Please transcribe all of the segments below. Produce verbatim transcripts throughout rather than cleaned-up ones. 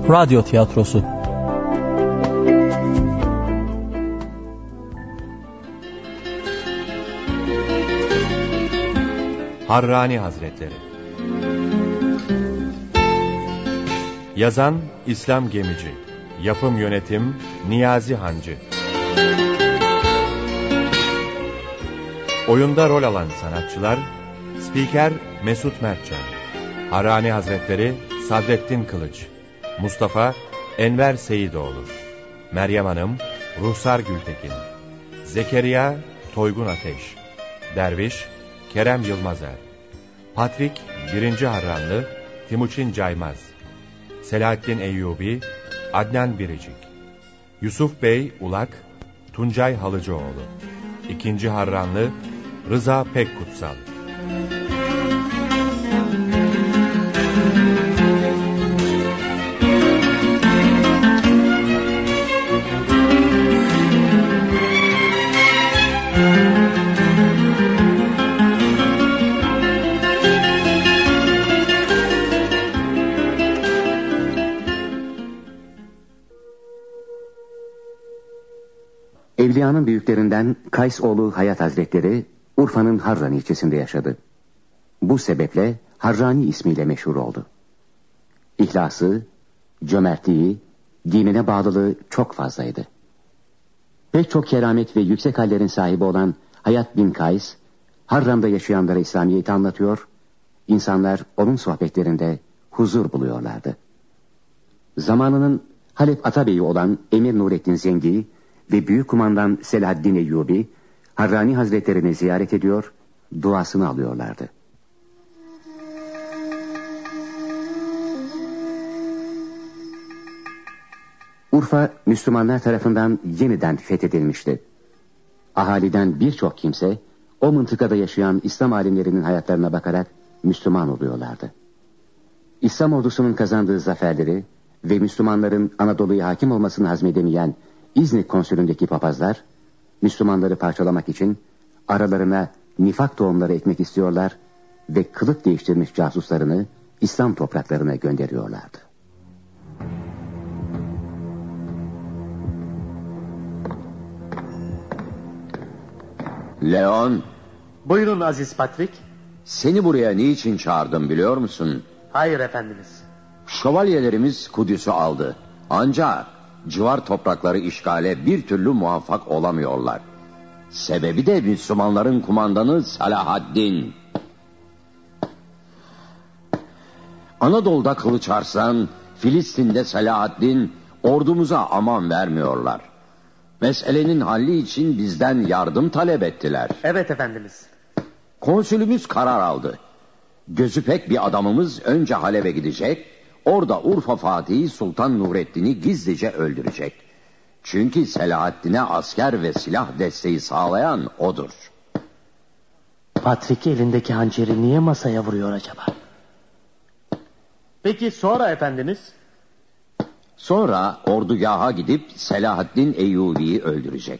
Radyo Tiyatrosu. Harrani Hazretleri. Yazan İslam Gemici. Yapım yönetim Niyazi Hancı. Oyunda rol alan sanatçılar: Spiker Mesut Mertcan, Harrani Hazretleri Sadrettin Kılıç, Mustafa Enver Seyidoğlu, Meryem Hanım Ruhsar Gültekin, Zekeriya Toygun Ateş, Derviş Kerem Yılmazer, Patrik birinci Harranlı Timuçin Caymaz, Selahattin Eyyubi Adnan Biricik, Yusuf Bey Ulak Tuncay Halıcıoğlu, ikinci Harranlı Rıza Pekkutsal. Evliyanın büyüklerinden Kays oğlu Hayat Hazretleri Urfa'nın Harran ilçesinde yaşadı. Bu sebeple Harrani ismiyle meşhur oldu. İhlası, cömertliği, dinine bağlılığı çok fazlaydı. Pek çok keramet ve yüksek hallerin sahibi olan Hayat bin Kays, Harran'da yaşayanlara İslamiyet'i anlatıyor, insanlar onun sohbetlerinde huzur buluyorlardı. Zamanının Halep Atabeyi olan Emir Nurettin Zengi ve Büyük Kumandan Selahaddin Eyyubi, Harrani Hazretlerini ziyaret ediyor, duasını alıyorlardı. Urfa, Müslümanlar tarafından yeniden fethedilmişti. Ahaliden birçok kimse, o mıntıkada yaşayan İslam alimlerinin hayatlarına bakarak Müslüman oluyorlardı. İslam ordusunun kazandığı zaferleri ve Müslümanların Anadolu'ya hakim olmasını hazmedemeyen İznik konsülündeki papazlar, Müslümanları parçalamak için aralarına nifak tohumları ekmek istiyorlar ve kılık değiştirmiş casuslarını İslam topraklarına gönderiyorlardı. Leon. Buyurun Aziz Patrik. Seni buraya niçin çağırdım biliyor musun? Hayır efendimiz. Şövalyelerimiz Kudüs'ü aldı. Ancak civar toprakları işgale bir türlü muvaffak olamıyorlar. Sebebi de Müslümanların kumandanı Selahaddin. Anadolu'da Kılıç Arslan, Filistin'de Selahaddin ordumuza aman vermiyorlar. Meselenin halli için bizden yardım talep ettiler. Evet efendimiz. Konsülümüz karar aldı. Gözü pek bir adamımız önce Halep'e gidecek, orada Urfa Fatihi Sultan Nurettin'i gizlice öldürecek. Çünkü Selahaddin'e asker ve silah desteği sağlayan odur. Patrik elindeki hançeri niye masaya vuruyor acaba? Peki sonra efendimiz? Sonra ordugaha gidip Selahaddin Eyyubi'yi öldürecek.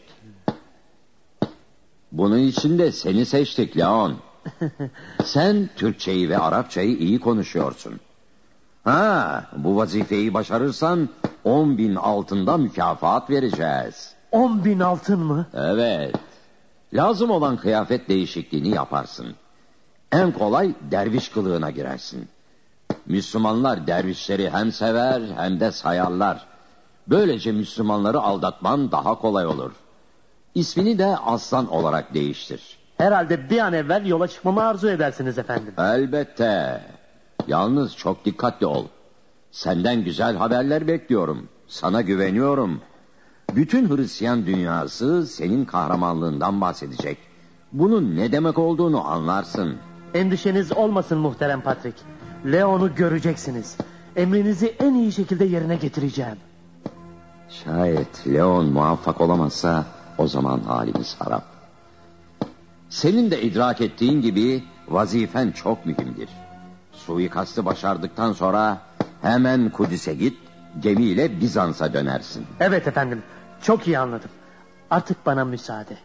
Bunun için de seni seçtik Leon. Sen Türkçeyi ve Arapçayı iyi konuşuyorsun. Ha, bu vazifeyi başarırsan on bin altında mükafat vereceğiz. On bin altın mı? Evet. Lazım olan kıyafet değişikliğini yaparsın. En kolay derviş kılığına girersin. Müslümanlar dervişleri hem sever hem de sayarlar. Böylece Müslümanları aldatman daha kolay olur. İsmini de Aslan olarak değiştir. Herhalde bir an evvel yola çıkmamı arzu edersiniz efendim. Elbette. Yalnız çok dikkatli ol. Senden güzel haberler bekliyorum. Sana güveniyorum. Bütün Hristiyan dünyası senin kahramanlığından bahsedecek. Bunun ne demek olduğunu anlarsın. Endişeniz olmasın muhterem Patrik. Leon'u göreceksiniz. Emrinizi en iyi şekilde yerine getireceğim. Şayet Leon muvaffak olamazsa o zaman halimiz harap. Senin de idrak ettiğin gibi vazifen çok mühimdir. Suikastı başardıktan sonra hemen Kudüs'e git, gemiyle Bizans'a dönersin. Evet efendim, çok iyi anladım. Artık bana müsaade.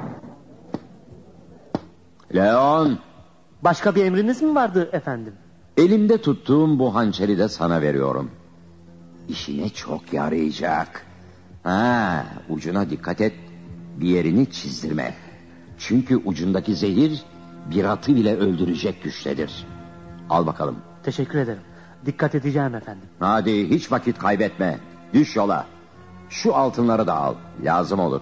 Leon. Başka bir emriniz mi vardı efendim? Elimde tuttuğum bu hançeri de sana veriyorum. İşine çok yarayacak. Ha, ucuna dikkat et. Bir yerini çizdirme. Çünkü ucundaki zehir bir atı bile öldürecek güçtedir. Al bakalım. Teşekkür ederim. Dikkat edeceğim efendim. Hadi hiç vakit kaybetme. Düş yola. Şu altınları da al. Lazım olur.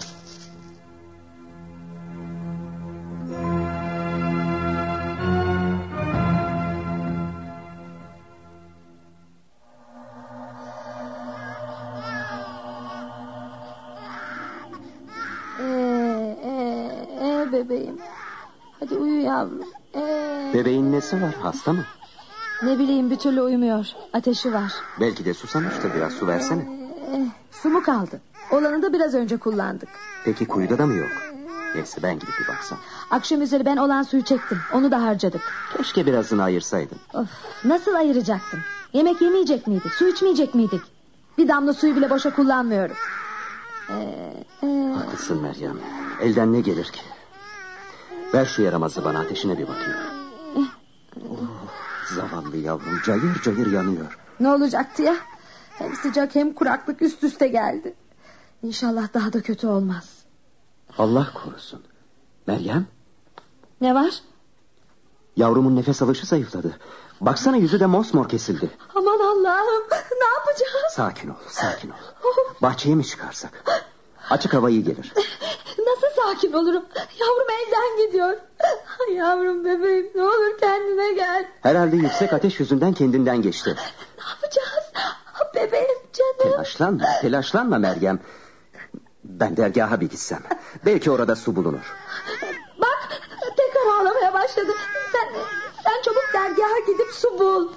Ee, ee, ee bebeğim. Hadi uyu yavrum. Ee, Bebeğin nesi var, hasta mı? ne bileyim bir türlü uyumuyor. Ateşi var. Belki de susamıştır, biraz su versene. Ee, su mu kaldı? Olanı da biraz önce kullandık. Peki kuyuda da mı yok? Neyse ben gidip bir baksam. Akşam üzeri ben olan suyu çektim. Onu da harcadık. Keşke birazını ayırsaydın. Of, nasıl ayıracaktım? Yemek yemeyecek miydik? Su içmeyecek miydik? Bir damla suyu bile boşa kullanmıyorum. Ee, e... Haklısın Meryem. Elden ne gelir ki? Ver şu yaramazı bana, ateşine bir bakayım. Oh, zavallı yavrum cayır cayır yanıyor. Ne olacaktı ya? Hem sıcak hem kuraklık üst üste geldi. İnşallah daha da kötü olmaz. Allah korusun. Meryem? Ne var? Yavrumun nefes alışı zayıfladı. Baksana, yüzü de mosmor kesildi. Aman Allah'ım, ne yapacağız? Sakin ol, sakin ol. Bahçeye mi çıkarsak? Açık hava iyi gelir. Nasıl sakin olurum? Yavrum elden gidiyor. Ay yavrum bebeğim, ne olur kendine gel. Herhalde yüksek ateş yüzünden kendinden geçti. Ne yapacağız? Bebeğim canım. Telaşlanma, telaşlanma Meryem. Ben dergaha bir gitsem. Belki orada su bulunur. Bak, tekrar ağlamaya başladı. Sen, sen çabuk dergaha gidip su bul.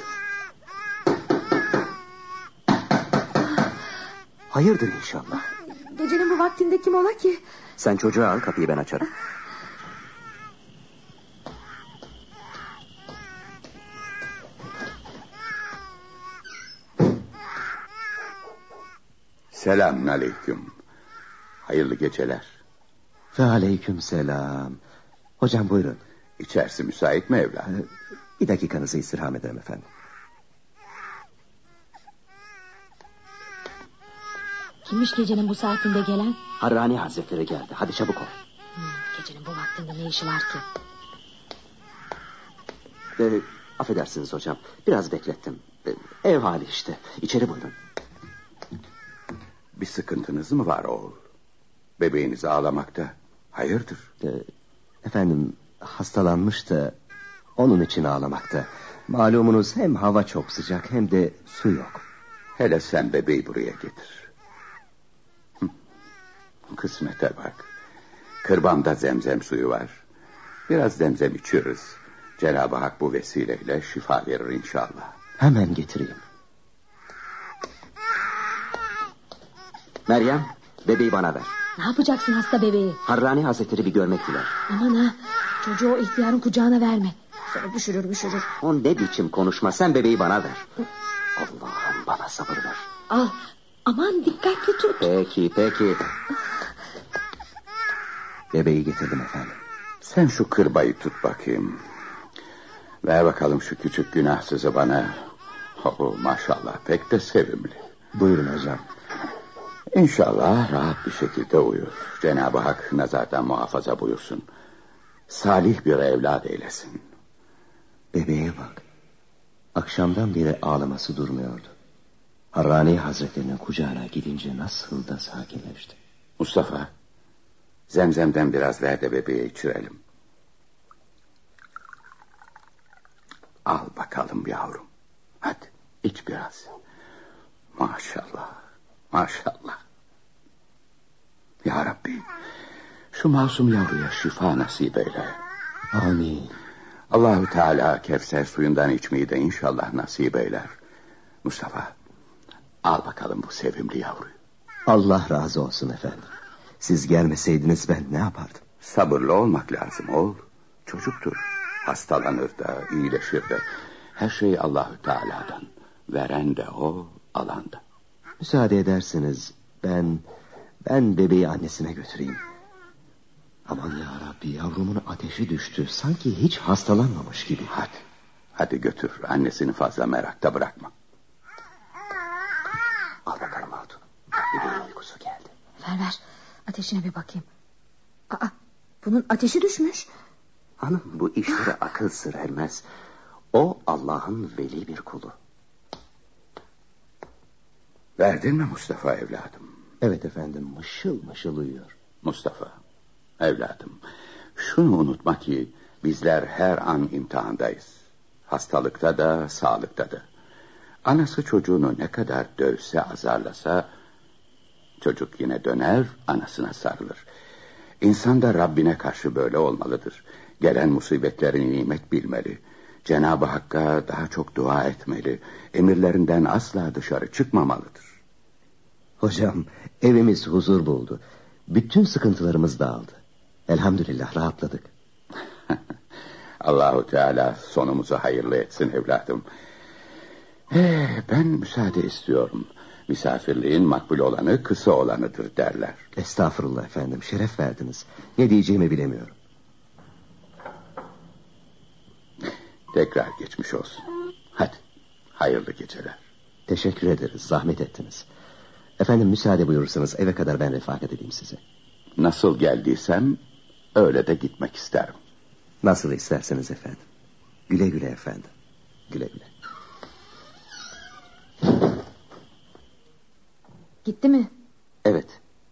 Hayırdır inşallah. Gecenin bu vaktinde kim ola ki? Sen çocuğu al, kapıyı ben açarım. Selamünaleyküm. Hayırlı geceler. Ve aleyküm selam. Hocam buyurun. İçerisi müsait mi evlat? Ee, bir dakikanızı istirham ederim efendim. Kimmiş gecenin bu saatinde gelen? Harrani Hazretleri geldi. Hadi çabuk ol. Hmm, gecenin bu vaktinde ne işi var ki? Ee, affedersiniz hocam. Biraz beklettim. Ee, ev hali işte. İçeri buyurun. Bir sıkıntınız mı var oğul? Bebeğiniz ağlamakta. Hayırdır? Ee, efendim hastalanmış da onun için ağlamakta. Malumunuz hem hava çok sıcak hem de su yok. Hele sen bebeği buraya getir. Hı. Kısmete bak. Kırbamda zemzem suyu var. Biraz zemzem içiyoruz. Cenab-ı Hak bu vesileyle şifa verir inşallah. Hemen getireyim. Meryem, bebeği bana ver. Ne yapacaksın hasta bebeği? Harrani Hazretleri bir görmek diler. Aman ha, çocuğu o ihtiyarın kucağına verme. Sonra düşürür düşürür. O ne biçim konuşma, sen bebeği bana ver. Allah'ım bana sabır ver. Al, aman dikkatli tut. Peki peki. Bebeği getirdim efendim. Sen şu kırbayı tut bakayım. Ver bakalım şu küçük günahsızı bana. Oh, maşallah pek de sevimli. Buyurun hocam. İnşallah rahat bir şekilde uyur. Cenab-ı Hak nazardan muhafaza buyursun. Salih bir evlat eylesin. Bebeğe bak. Akşamdan beri ağlaması durmuyordu. Harrani Hazretlerinin kucağına gidince nasıl da sakinleşti. Mustafa, zemzemden biraz ver de bebeğe içirelim. Al bakalım yavrum. Hadi iç biraz. Maşallah, maşallah. Ya Rabbi, şu masum yavruya şifa nasip eyle. Amin. Allahu Teala Kevser suyundan içmeyi de inşallah nasip eyler. Mustafa, al bakalım bu sevimli yavruyu. Allah razı olsun efendim. Siz gelmeseydiniz ben ne yapardım? Sabırlı olmak lazım oğul. Çocuktur. Hastalanır da, iyileşir de. Her şey Allahu Teala'dan. Veren de o, alan da. Müsaade ederseniz ben ben bebeği annesine götüreyim. Aman ya Rabbi, yavrumun ateşi düştü. Sanki hiç hastalanmamış gibi. Hadi, Hadi götür, annesini fazla merakta bırakma. Al bakalım hatun. Bebeğin uykusu geldi. Ver ver, ateşine bir bakayım. Aa, bunun ateşi düşmüş. Hanım, bu işlere akıl sır ermez. O Allah'ın veli bir kulu. Verdin mi Mustafa evladım? Evet efendim, mışıl mışıl uyuyor. Mustafa evladım, şunu unutma ki bizler her an imtihandayız. Hastalıkta da sağlıkta da. Anası çocuğunu ne kadar dövse azarlasa çocuk yine döner anasına sarılır. İnsan da Rabbine karşı böyle olmalıdır. Gelen musibetleri nimet bilmeli. Cenab-ı Hakk'a daha çok dua etmeli. Emirlerinden asla dışarı çıkmamalıdır. Hocam, evimiz huzur buldu. Bütün sıkıntılarımız dağıldı. Elhamdülillah rahatladık. Allahu Teala sonumuzu hayırlı etsin evladım. Ee, ben müsaade istiyorum. Misafirliğin makbul olanı kısa olanıdır derler. Estağfurullah efendim, şeref verdiniz. Ne diyeceğimi bilemiyorum. Tekrar geçmiş olsun. Hadi, hayırlı geceler. Teşekkür ederiz, zahmet ettiniz. Efendim müsaade buyurursanız eve kadar ben refakat edeyim size. Nasıl geldiysem öyle de gitmek isterim. Nasıl isterseniz efendim. Güle güle efendim. Güle güle. Gitti mi? Evet.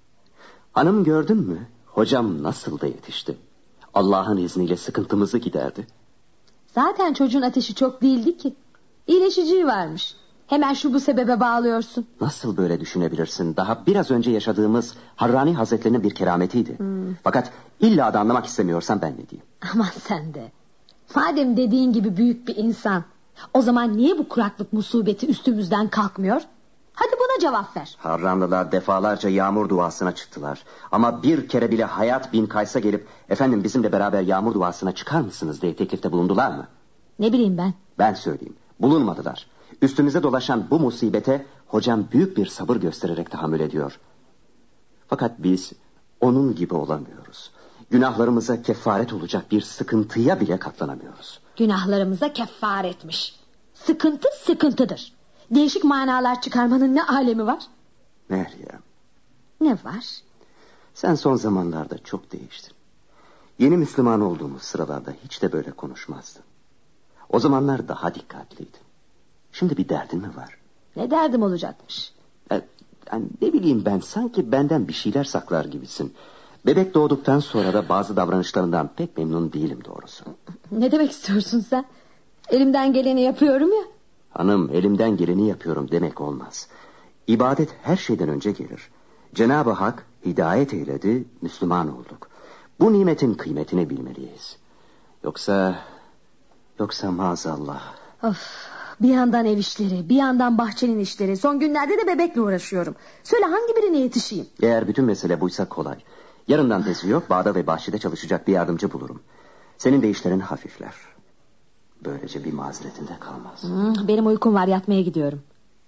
Hanım, gördün mü? Hocam nasıl da yetişti. Allah'ın izniyle sıkıntımızı giderdi. Zaten çocuğun ateşi çok değildi ki. İyileşiciyi varmış. Hemen şu bu sebebe bağlıyorsun. Nasıl böyle düşünebilirsin? Daha biraz önce yaşadığımız Harrani Hazretlerinin bir kerametiydi. Hmm. Fakat illa da anlamak istemiyorsan ben ne diyeyim? Aman sen de. Madem dediğin gibi büyük bir insan, o zaman niye bu kuraklık musibeti üstümüzden kalkmıyor? Hadi buna cevap ver. Harranlılar defalarca yağmur duasına çıktılar. Ama bir kere bile Hayat bin Kays'a gelip efendim bizimle beraber yağmur duasına çıkar mısınız diye teklifte bulundular mı? Ne bileyim ben. Ben söyleyeyim. Bulunmadılar. Üstümüze dolaşan bu musibete hocam büyük bir sabır göstererek tahammül ediyor. Fakat biz onun gibi olamıyoruz. Günahlarımıza kefaret olacak bir sıkıntıya bile katlanamıyoruz. Günahlarımıza kefaretmiş. Sıkıntı sıkıntıdır. Değişik manalar çıkarmanın ne alemi var? Meryem. Ne var? Sen son zamanlarda çok değiştin. Yeni Müslüman olduğumuz sıralarda hiç de böyle konuşmazdın. O zamanlar daha dikkatliydin. Şimdi bir derdin mi var? Ne derdim olacakmış? E, yani ne bileyim ben, sanki benden bir şeyler saklar gibisin. Bebek doğduktan sonra da bazı davranışlarından pek memnun değilim doğrusu. Ne demek istiyorsun sen? Elimden geleni yapıyorum ya. Hanım, elimden geleni yapıyorum demek olmaz. İbadet her şeyden önce gelir. Cenab-ı Hak hidayet eyledi, Müslüman olduk. Bu nimetin kıymetini bilmeliyiz. Yoksa... Yoksa maazallah. Of, bir yandan ev işleri, bir yandan bahçenin işleri. Son günlerde de bebekle uğraşıyorum. Söyle, hangi birine yetişeyim? Eğer bütün mesele buysa kolay. Yarından tezi yok, bağda ve bahçede çalışacak bir yardımcı bulurum. Senin de işlerin hafifler. Böylece bir mazeretin de kalmaz. Hmm, benim uykum var, yatmaya gidiyorum.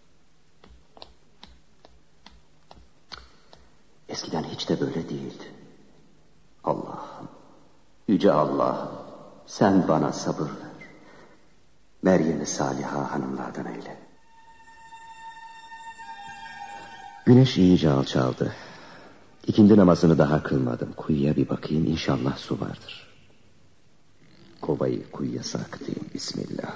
Eskiden hiç de böyle değildi. Allah'ım, yüce Allah'ım, sen bana sabır ver. Meryem-i Saliha hanımlardan eyle. Güneş iyice alçaldı. İkindi namazını daha kılmadım. Kuyuya bir bakayım, inşallah su vardır. Kovayı kuyuya sarkıtayım, bismillah.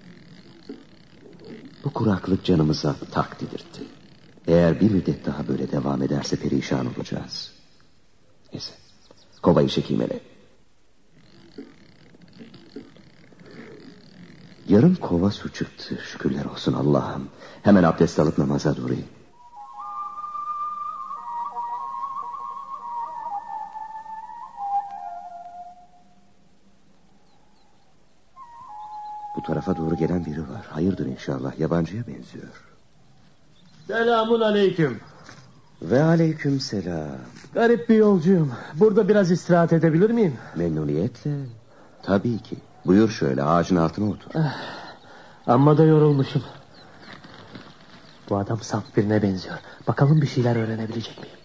Bu kuraklık canımıza tak dedirtti. Eğer bir müddet daha böyle devam ederse perişan olacağız. Neyse, kovayı çekeyim hele. Yarım kova su çıktı, şükürler olsun Allah'ım. Hemen abdest alıp namaza durayım. Bu tarafa doğru gelen biri var. Hayırdır inşallah, yabancıya benziyor. Selamun aleyküm. Ve aleyküm selam. Garip bir yolcuyum. Burada biraz istirahat edebilir miyim? Memnuniyetle. Tabii ki. Buyur şöyle, ağacın altına otur. Ah, amma da yorulmuşum. Bu adam saf birine benziyor. Bakalım bir şeyler öğrenebilecek miyim?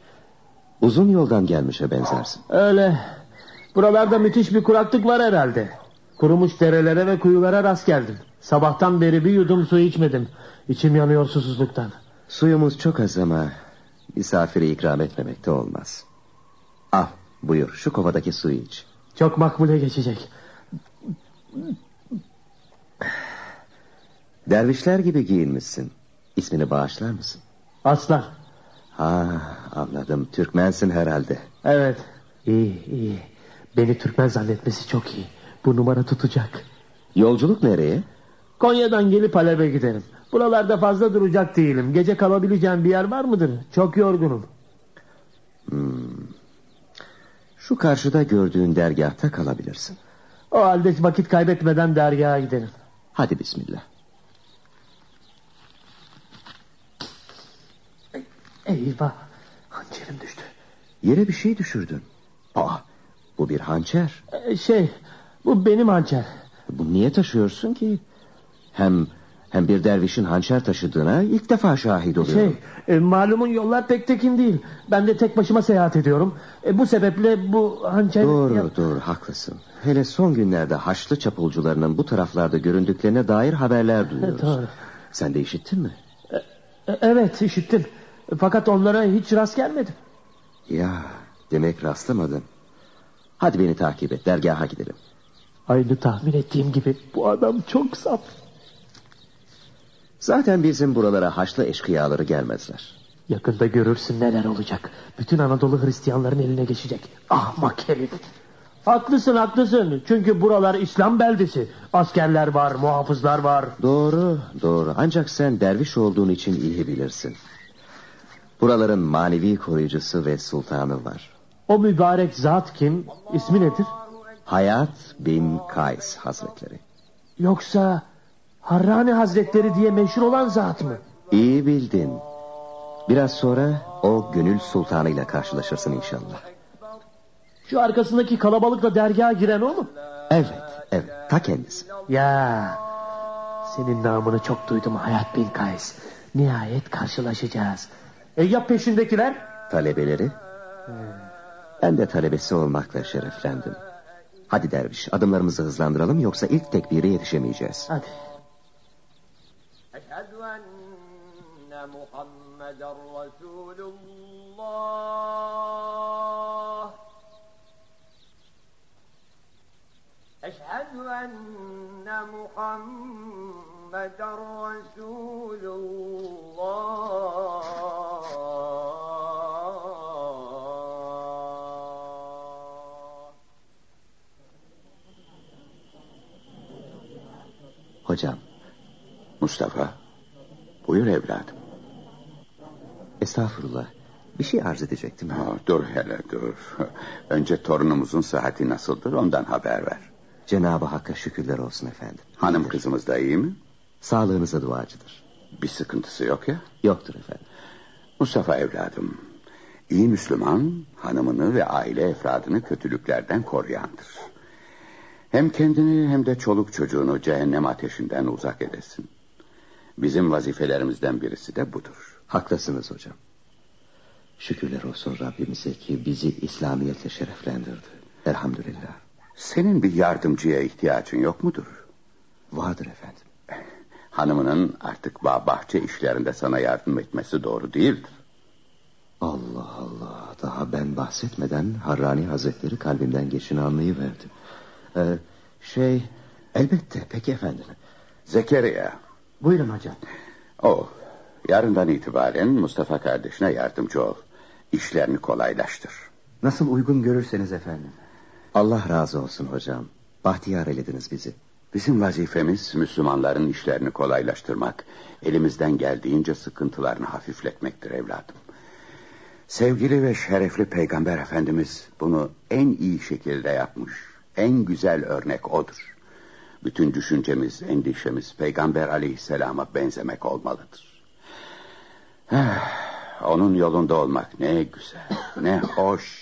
Uzun yoldan gelmişe benzersin. Öyle. Buralarda müthiş bir kuraklık var herhalde. Kurumuş derelere ve kuyulara rast geldim. Sabahtan beri bir yudum su içmedim. İçim yanıyor susuzluktan. Suyumuz çok az ama misafiri ikram etmemek de olmaz. Al buyur, şu kovadaki suyu iç. Çok makbule geçecek. Dervişler gibi giyinmişsin. İsmini bağışlar mısın? Aslan. Ha, anladım, Türkmensin herhalde. Evet. İyi iyi. Beni Türkmen zannetmesi çok iyi. Bu numara tutacak. Yolculuk nereye? Konya'dan gelip Halep'e giderim. Buralarda fazla duracak değilim. Gece kalabileceğim bir yer var mıdır? Çok yorgunum. Hmm. Şu karşıda gördüğün dergahta kalabilirsin. O halde vakit kaybetmeden dergaha gidelim. Hadi bismillah. Eyvah, hançerim düştü. Yere bir şey düşürdün. Aa, bu bir hançer. Ee, şey, bu benim hançer. Bu niye taşıyorsun ki? Hem hem bir dervişin hançer taşıdığına ilk defa şahit oluyorum. Şey, e, malumun yollar pek tekin değil. Ben de tek başıma seyahat ediyorum. E, bu sebeple bu hançer... Doğru ya... doğru haklısın. Hele son günlerde Haçlı çapulcularının bu taraflarda göründüklerine dair haberler duyuyoruz. Doğru. Sen de işittin mi? E, e, evet işittim. Fakat onlara hiç rast gelmedim. Ya demek rastlamadın. Hadi beni takip et, dergaha gidelim. Aynı tahmin ettiğim gibi bu adam çok saf. Zaten bizim buralara Haçlı eşkıyaları gelmezler. Yakında görürsün neler olacak. Bütün Anadolu Hristiyanların eline geçecek. Ahmak herif. Haklısın haklısın. Çünkü buralar İslam beldesi. Askerler var, muhafızlar var. Doğru doğru. Ancak sen derviş olduğun için iyi bilirsin. Buraların manevi koruyucusu ve sultanı var. O mübarek zat kim? İsmi nedir? Hayat bin Kays Hazretleri. Yoksa Harrani Hazretleri diye meşhur olan zat mı? İyi bildin. Biraz sonra o gönül sultanıyla karşılaşırsın inşallah. Şu arkasındaki kalabalıkla dergaha giren o mu? Evet, evet, ta kendisi. Ya, senin namını çok duydum Hayat bin Kays. Nihayet karşılaşacağız. E ya peşindekiler? Talebeleri? Hmm. Ben de talebesi olmakla şereflendim. Hadi derviş, adımlarımızı hızlandıralım, yoksa ilk tekbire yetişemeyeceğiz. Hadi. Eşhedü enne Muhammeden Resulullah. Eşhedü enne Muhammeden Resulullah. Hocam. Mustafa, buyur evladım. Estağfurullah. Bir şey arz edecektim. Ha, dur hele dur. Önce torunumuzun sıhhati nasıldır, ondan haber ver. Cenab-ı Hakk'a şükürler olsun efendim. Hanım İyidir. Kızımız da iyi mi? Sağlığınıza duacıdır. Bir sıkıntısı yok ya? Yoktur efendim. Mustafa evladım, iyi Müslüman hanımını ve aile efradını kötülüklerden koruyandır. Hem kendini hem de çoluk çocuğunu cehennem ateşinden uzak edesin. Bizim vazifelerimizden birisi de budur. Haklısınız hocam. Şükürler olsun Rabbimize ki bizi İslamiyetle şereflendirdi. Elhamdülillah. Senin bir yardımcıya ihtiyacın yok mudur? Vardır efendim. Hanımının artık bağ bahçe işlerinde sana yardım etmesi doğru değildir. Allah Allah. Daha ben bahsetmeden Harrani Hazretleri kalbimden geçini anlayıverdi. Ee, şey elbette peki efendim. Zekeriya. Buyurun hocam. O yarından itibaren Mustafa kardeşine yardımcı ol. İşlerini kolaylaştır. Nasıl uygun görürseniz efendim. Allah razı olsun hocam. Bahtiyar eylediniz bizi. Bizim vazifemiz Müslümanların işlerini kolaylaştırmak, elimizden geldiğince sıkıntılarını hafifletmektir evladım. Sevgili ve şerefli Peygamber Efendimiz bunu en iyi şekilde yapmış. En güzel örnek odur. Bütün düşüncemiz, endişemiz Peygamber Aleyhisselam'a benzemek olmalıdır. Eh, onun yolunda olmak ne güzel, ne hoş.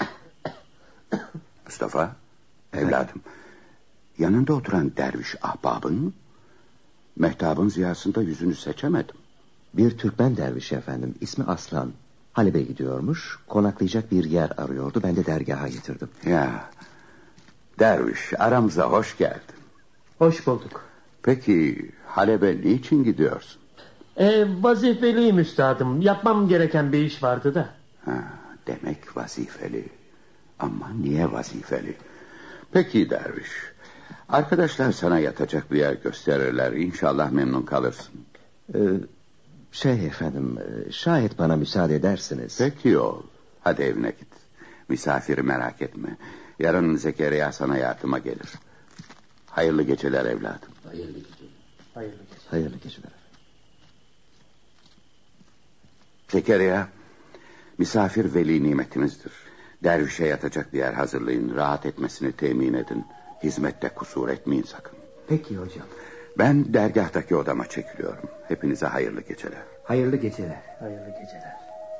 Mustafa, evladım, yanında oturan derviş ahbabın, mehtabın ziyasında yüzünü seçemedim. Bir Türkmen derviş efendim, ismi Aslan. Halep'e gidiyormuş, konaklayacak bir yer arıyordu, ben de dergaha getirdim. Ya, derviş aramıza hoş geldin. Hoş bulduk. Peki Halep'e niçin gidiyorsun? E, vazifeliyim üstadım. Yapmam gereken bir iş vardı da. Ha, demek vazifeli. Ama niye vazifeli? Peki derviş. Arkadaşlar sana yatacak bir yer gösterirler. İnşallah memnun kalırsın. Ee, şey efendim, şayet bana müsaade edersiniz. Peki oğul. Hadi evine git. Misafiri merak etme. Yarın Zekeriya sana yardıma gelir. Hayırlı geceler evladım. Hayırlı geceler. Hayırlı geceler. Hayırlı geceler. Zekeriya, misafir veli nimetimizdir. Dervişe yatacak bir yer hazırlayın. Rahat etmesini temin edin. Hizmette kusur etmeyin sakın. Peki hocam. Ben dergahtaki odama çekiliyorum. Hepinize hayırlı geceler. Hayırlı geceler. Hayırlı geceler.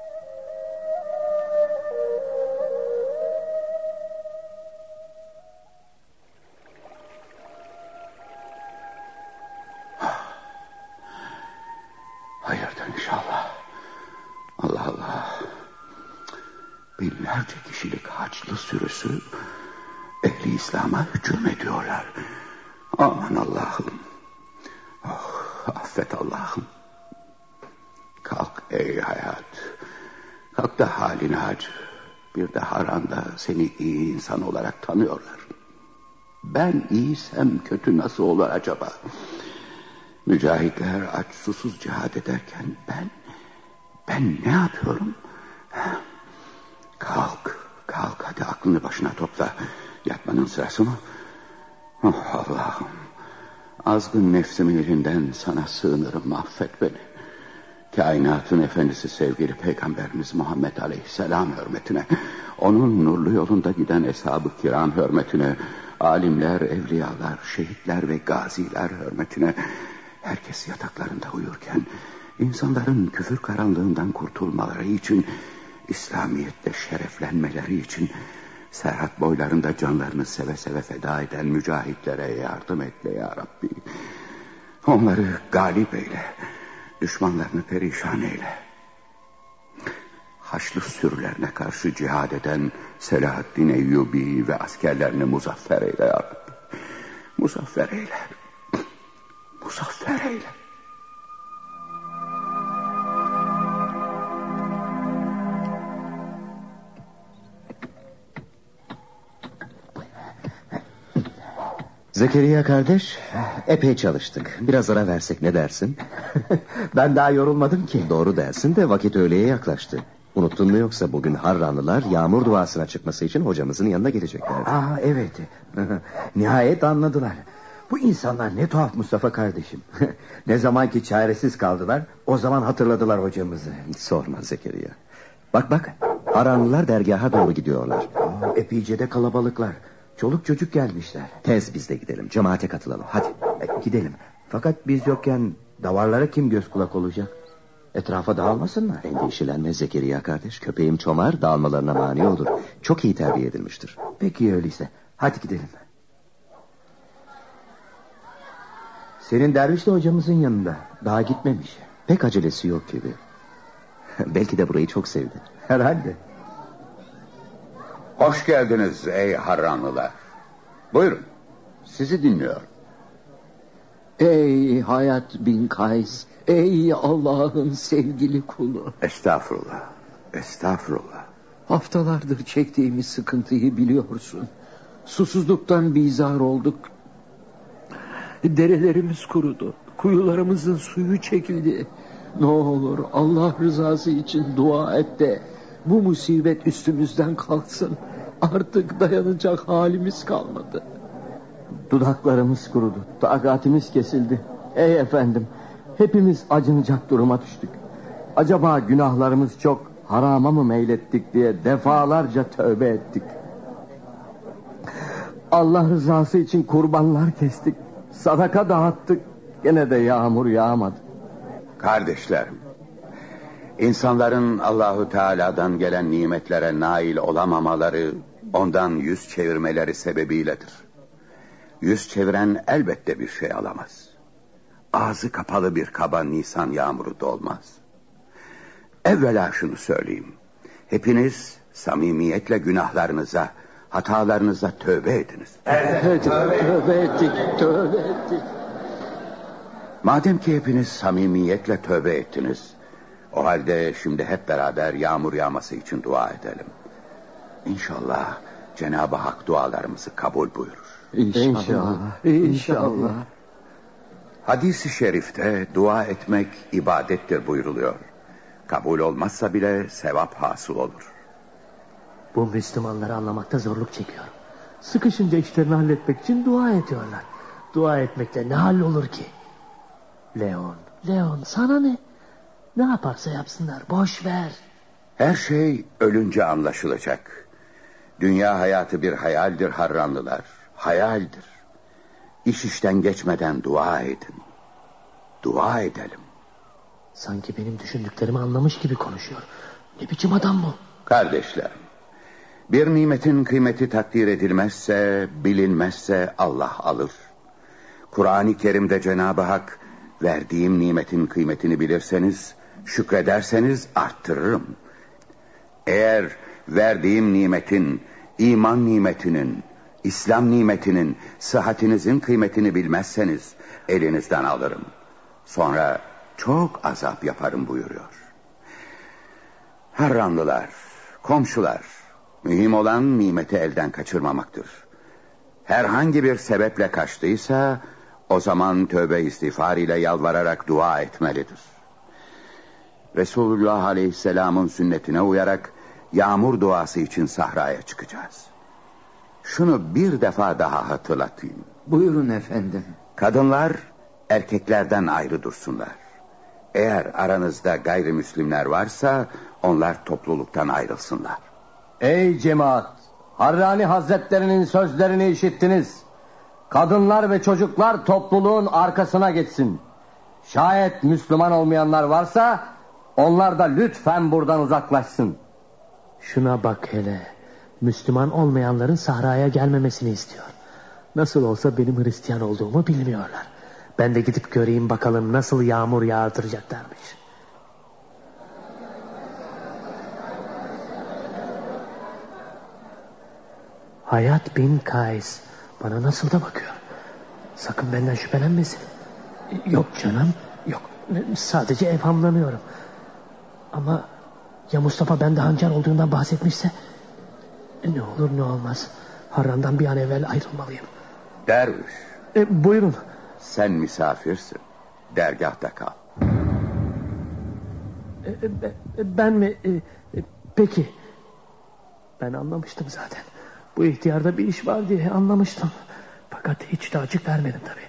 Hayırdır inşallah. Allah Allah. Binlerce kişilik Haçlı sürüsü ehli İslam'a hücum ediyorlar. Aman Allah'ım. Oh, affet Allah'ım. Kalk ey hayat. Kalk da halini acı. Bir de Harran'da seni iyi insan olarak tanıyorlar. Ben iyiysem kötü nasıl olur acaba? Mücahitler aç susuz cihad ederken ben... Ben ne yapıyorum? Kalk, kalk hadi aklını başına topla. Yatmanın sırası mı? Oh Allah'ım. Azgın nefsimin elinden sana sığınırım, affet beni. Kainatın efendisi sevgili Peygamberimiz Muhammed Aleyhisselam hürmetine, onun nurlu yolunda giden eshab-ı kiram hürmetine, alimler, evliyalar, şehitler ve gaziler hürmetine, herkes yataklarında uyurken insanların küfür karanlığından kurtulmaları için, İslamiyet'te şereflenmeleri için serhat boylarında canlarını seve seve feda eden mücahitlere yardım eyle ya Rabbi. Onları galip eyle, düşmanlarını perişan eyle. Haçlı sürülerine karşı cihad eden Selahaddin Eyyubi ve askerlerini muzaffer eyle ya Rabbi. Muzaffer eyle. Muzaffer eyle. Zekeriya kardeş, epey çalıştık. Biraz ara versek ne dersin? Ben daha yorulmadım ki. Doğru dersin de vakit öğleye yaklaştı. Unuttun mu yoksa bugün Harranlılar yağmur duasına çıkması için hocamızın yanına gelecekler. Aa evet. Nihayet anladılar. Bu insanlar ne tuhaf Mustafa kardeşim. Ne zaman ki çaresiz kaldılar, o zaman hatırladılar hocamızı. Sorma Zekeriya. Bak bak, Harranlılar dergaha doğru gidiyorlar. Aa, epeyce de kalabalıklar. Çoluk çocuk gelmişler. Tez biz de gidelim, cemaate katılalım hadi. E, gidelim. Fakat biz yokken davarlara kim göz kulak olacak? Etrafa dağılmasınlar. Endişelenme Zekeriya kardeş. Köpeğim Çomar dağılmalarına mani olur. Çok iyi terbiye edilmiştir. Peki öyleyse. Hadi gidelim. Senin derviş de hocamızın yanında. Daha gitmemiş. Pek acelesi yok gibi. Belki de burayı çok sevdi. Herhalde. Hoş geldiniz ey Harranlılar. Buyurun. Sizi dinliyorum. Ey Hayat bin Kays, ey Allah'ın sevgili kulu. Estağfurullah, estağfurullah. Haftalardır çektiğimiz sıkıntıyı biliyorsun. Susuzluktan bizar olduk. Derelerimiz kurudu, kuyularımızın suyu çekildi. Ne olur Allah rızası için dua et de bu musibet üstümüzden kalksın. Artık dayanacak halimiz kalmadı. Dudaklarımız kurudu, takatimiz kesildi. Ey efendim, hepimiz acınacak duruma düştük. Acaba günahlarımız çok, harama mı meylettik diye defalarca tövbe ettik. Allah rızası için kurbanlar kestik, sadaka dağıttık, gene de yağmur yağmadı. Kardeşlerim, insanların Allahu Teala'dan gelen nimetlere nail olamamaları, ondan yüz çevirmeleri sebebiyledir. Yüz çeviren elbette bir şey alamaz. Ağzı kapalı bir kaba Nisan yağmuru dolmaz. Evvela şunu söyleyeyim. Hepiniz samimiyetle günahlarınıza, hatalarınıza tövbe ediniz. Evet, evet tövbe, tövbe ettik, tövbe ettik. Madem ki hepiniz samimiyetle tövbe ettiniz, o halde şimdi hep beraber yağmur yağması için dua edelim. İnşallah Cenab-ı Hak dualarımızı kabul buyurur. İnşallah, inşallah. İnşallah. Hadis-i şerifte dua etmek ibadettir buyuruluyor. Kabul olmazsa bile sevap hasıl olur. Bu Müslümanları anlamakta zorluk çekiyorum. Sıkışınca işlerini halletmek için dua ediyorlar. Dua etmekle ne hallolur ki? Leon, Leon sana ne? Ne yaparsa yapsınlar, boş ver. Her şey ölünce anlaşılacak. Dünya hayatı bir hayaldir Harranlılar. Hayaldir. İş işten geçmeden dua edin. Dua edelim. Sanki benim düşündüklerimi anlamış gibi konuşuyor. Ne biçim adam bu? Kardeşlerim, bir nimetin kıymeti takdir edilmezse, bilinmezse Allah alır. Kur'an-ı Kerim'de Cenab-ı Hak, verdiğim nimetin kıymetini bilirseniz, şükrederseniz arttırırım. Eğer verdiğim nimetin, iman nimetinin, İslam nimetinin, sıhhatinizin kıymetini bilmezseniz elinizden alırım. Sonra çok azap yaparım buyuruyor. Harranlılar, komşular, mühim olan nimeti elden kaçırmamaktır. Herhangi bir sebeple kaçtıysa o zaman tövbe istiğfar ile yalvararak dua etmelidir. Resulullah Aleyhisselam'ın sünnetine uyarak yağmur duası için sahraya çıkacağız. Şunu bir defa daha hatırlatayım. Buyurun efendim. Kadınlar erkeklerden ayrı dursunlar. Eğer aranızda gayrimüslimler varsa onlar topluluktan ayrılsınlar. Ey cemaat! Harrani Hazretlerinin sözlerini işittiniz. Kadınlar ve çocuklar topluluğun arkasına geçsin. Şayet Müslüman olmayanlar varsa onlar da lütfen buradan uzaklaşsın. Şuna bak hele. Müslüman olmayanların sahraya gelmemesini istiyor. Nasıl olsa benim Hristiyan olduğumu bilmiyorlar. Ben de gidip göreyim bakalım nasıl yağmur yağdıracaklarmış. Hayat bin Kays bana nasıl da bakıyor. Sakın benden şüphelenmesin. Yok canım, yok. Sadece evhamlanıyorum. Ama ya Mustafa bende hançer olduğundan bahsetmişse? Ne olur ne olmaz. Harran'dan bir an evvel ayrılmalıyım. Derviş. E, buyurun. Sen misafirsin. Dergahta kal. E, e, ben mi? E, e, peki. Ben anlamıştım zaten. Bu ihtiyarda bir iş var diye anlamıştım. Fakat hiç de açık vermedim tabii.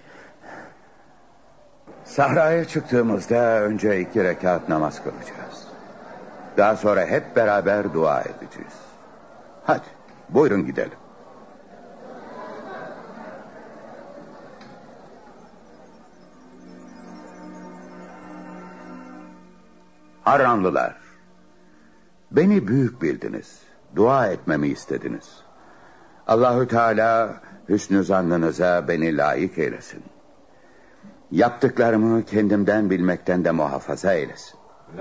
Sahraya çıktığımızda önce iki rekat namaz kılacağız. Daha sonra hep beraber dua edeceğiz. Hadi buyurun gidelim. Harranlılar, beni büyük bildiniz. Dua etmemi istediniz. Allahü Teala hüsnü zannınıza beni layık eylesin. Yaptıklarımı kendimden bilmekten de muhafaza eylesin.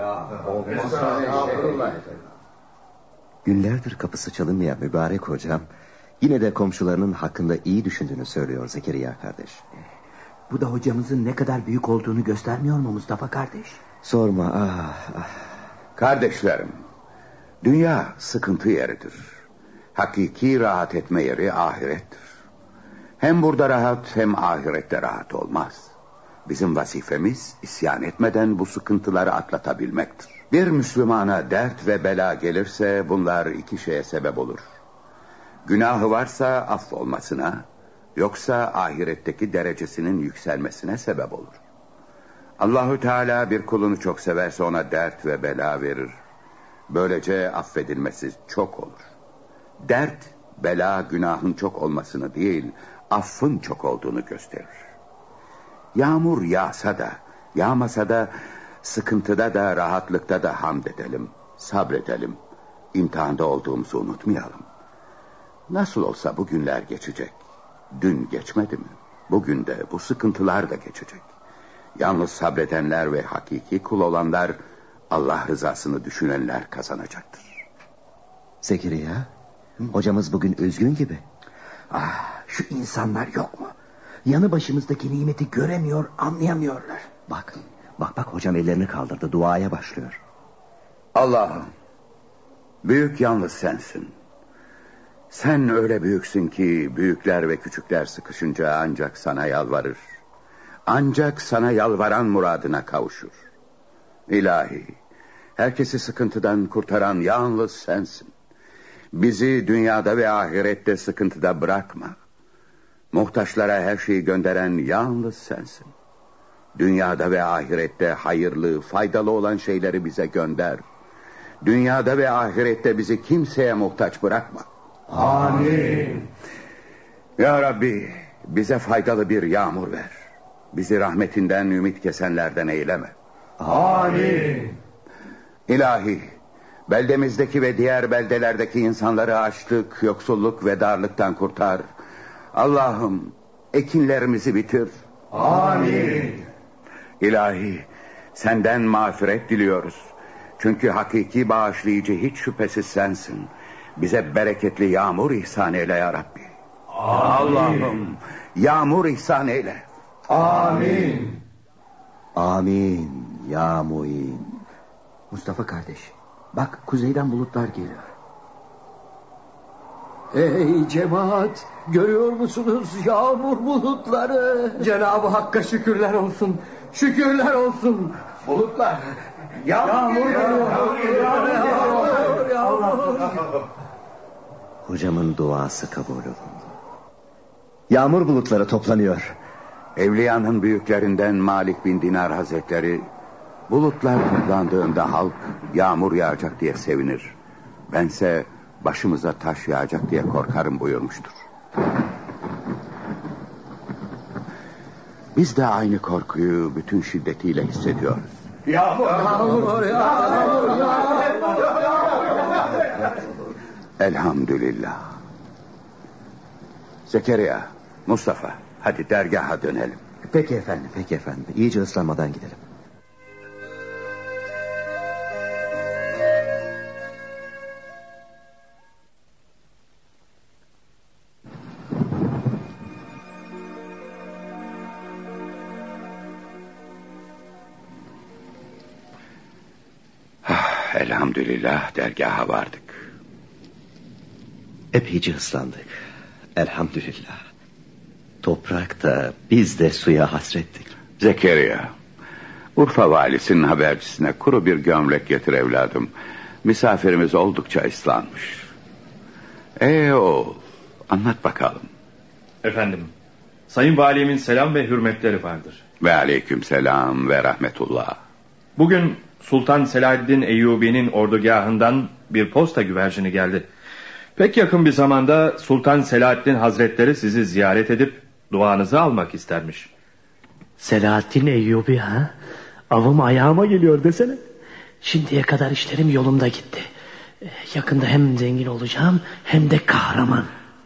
Günlerdir kapısı çalınmayan mübarek hocam yine de komşularının hakkında iyi düşündüğünü söylüyor Zekeriya kardeş. Bu da hocamızın ne kadar büyük olduğunu göstermiyor mu Mustafa kardeş? Sorma ah, ah. Kardeşlerim, dünya sıkıntı yeridir. Hakiki rahat etme yeri ahirettir. Hem burada rahat hem ahirette rahat olmaz. Bizim vazifemiz isyan etmeden bu sıkıntıları atlatabilmektir. Bir Müslümana dert ve bela gelirse bunlar iki şeye sebep olur. Günahı varsa affolmasına, yoksa ahiretteki derecesinin yükselmesine sebep olur. Allahü Teala bir kulunu çok severse ona dert ve bela verir. Böylece affedilmesi çok olur. Dert, bela günahın çok olmasını değil, affın çok olduğunu gösterir. Yağmur yağsa da, yağmasa da, sıkıntıda da, rahatlıkta da hamd edelim, sabredelim. İmtihanda olduğumuzu unutmayalım. Nasıl olsa bu günler geçecek. Dün geçmedi mi? Bugün de bu sıkıntılar da geçecek. Yalnız sabredenler ve hakiki kul olanlar, Allah rızasını düşünenler kazanacaktır. Zekeriya, Hocamız bugün üzgün gibi. Ah, şu insanlar yok mu? Yanı başımızdaki nimeti göremiyor, anlayamıyorlar. Bak, bak bak hocam ellerini kaldırdı, duaya başlıyor. Allah'ım, büyük yalnız sensin. Sen öyle büyüksün ki büyükler ve küçükler sıkışınca ancak sana yalvarır. Ancak sana yalvaran muradına kavuşur. İlahi, herkesi sıkıntıdan kurtaran yalnız sensin. Bizi dünyada ve ahirette sıkıntıda bırakma. Muhtaçlara her şeyi gönderen yalnız sensin. Dünyada ve ahirette hayırlı, faydalı olan şeyleri bize gönder. Dünyada ve ahirette bizi kimseye muhtaç bırakma. Amin. Ya Rabbi, bize faydalı bir yağmur ver. Bizi rahmetinden ümit kesenlerden eyleme. Amin. İlahi, beldemizdeki ve diğer beldelerdeki insanları açlık, yoksulluk ve darlıktan kurtar. Allah'ım, ekinlerimizi bitir. Amin. İlahi, senden mağfiret diliyoruz. Çünkü hakiki bağışlayıcı hiç şüphesiz sensin. Bize bereketli yağmur ihsan eyle ya Rabbi. Allah'ım, yağmur ihsan eyle. Amin. Amin ya muin. Mustafa kardeş, bak kuzeyden bulutlar geliyor. Ey cemaat, görüyor musunuz yağmur bulutları? Cenab-ı Hakk'a şükürler olsun. Şükürler olsun. Bulutlar. Yağmur geliyor. Yağmur, yağmur. Hocamın duası kabul olundu. Yağmur bulutları toplanıyor. Evliyanın büyüklerinden Malik bin Dinar Hazretleri, bulutlar toplandığında halk yağmur yağacak diye sevinir. Bense başımıza taş yağacak diye korkarım buyurmuştur. Biz de aynı korkuyu bütün şiddetiyle hissediyoruz. Yağmur. Yağmur, yağmur, Elhamdülillah. Zekeriya, Mustafa, hadi dergaha dönelim. Peki efendim, peki efendim. İyice ıslanmadan gidelim. Elhamdülillah dergaha vardık. Epeyce ıslandık. Elhamdülillah. Toprakta biz de suya hasrettik. Zekeriya, Urfa valisinin habercisine kuru bir gömlek getir evladım. Misafirimiz oldukça ıslanmış. Ee oğul, anlat bakalım. Efendim, Sayın Valimin selam ve hürmetleri vardır. Ve aleyküm selam ve rahmetullah. Bugün Sultan Selahaddin Eyyubi'nin ordugahından bir posta güvercini geldi. Pek yakın bir zamanda Sultan Selahaddin Hazretleri sizi ziyaret edip duanızı almak istermiş. Selahaddin Eyyubi ha? Avım ayağıma geliyor desene. Şimdiye kadar işlerim yolunda gitti. Yakında hem zengin olacağım hem de kahraman.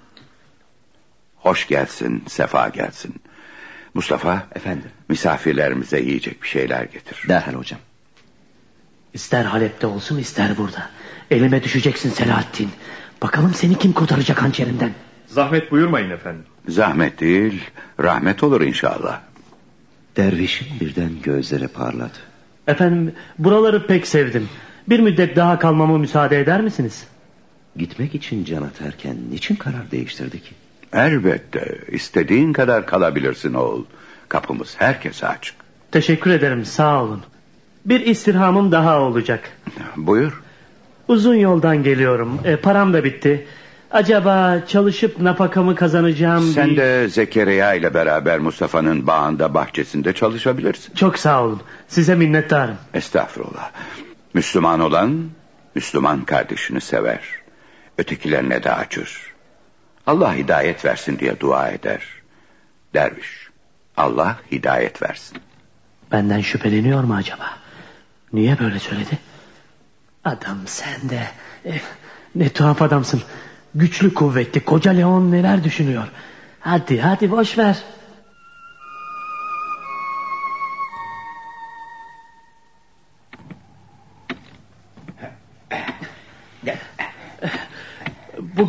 Hoş gelsin, sefa gelsin. Mustafa, efendim, misafirlerimize yiyecek bir şeyler getir. Derhal hocam. İster Halep'te olsun ister burada. Elime düşeceksin Selahaddin. Bakalım seni kim kurtaracak hançerinden. Zahmet buyurmayın efendim. Zahmet değil, rahmet olur inşallah. Dervişin birden gözleri parladı. Efendim, buraları pek sevdim. Bir müddet daha kalmama müsaade eder misiniz? Gitmek için can atarken niçin karar değiştirdi ki? Elbette, istediğin kadar kalabilirsin oğul. Kapımız herkese açık. Teşekkür ederim, sağ olun. Bir istirhamım daha olacak. Buyur. Uzun yoldan geliyorum. E, param da bitti. Acaba çalışıp nafakamı kazanacağım Sen bir... de Zekeriya ile beraber Mustafa'nın bağında, bahçesinde çalışabilirsin. Çok sağ olun. Size minnettarım. Estağfurullah. Müslüman olan Müslüman kardeşini sever. Ötekilerine de acır. Allah hidayet versin diye dua eder. Derviş, Allah hidayet versin. Benden şüpheleniyor mu acaba? Niye böyle söyledi? Adam sen de... Eh, ne tuhaf adamsın. Güçlü kuvvetli koca Leon neler düşünüyor. Hadi hadi boş ver.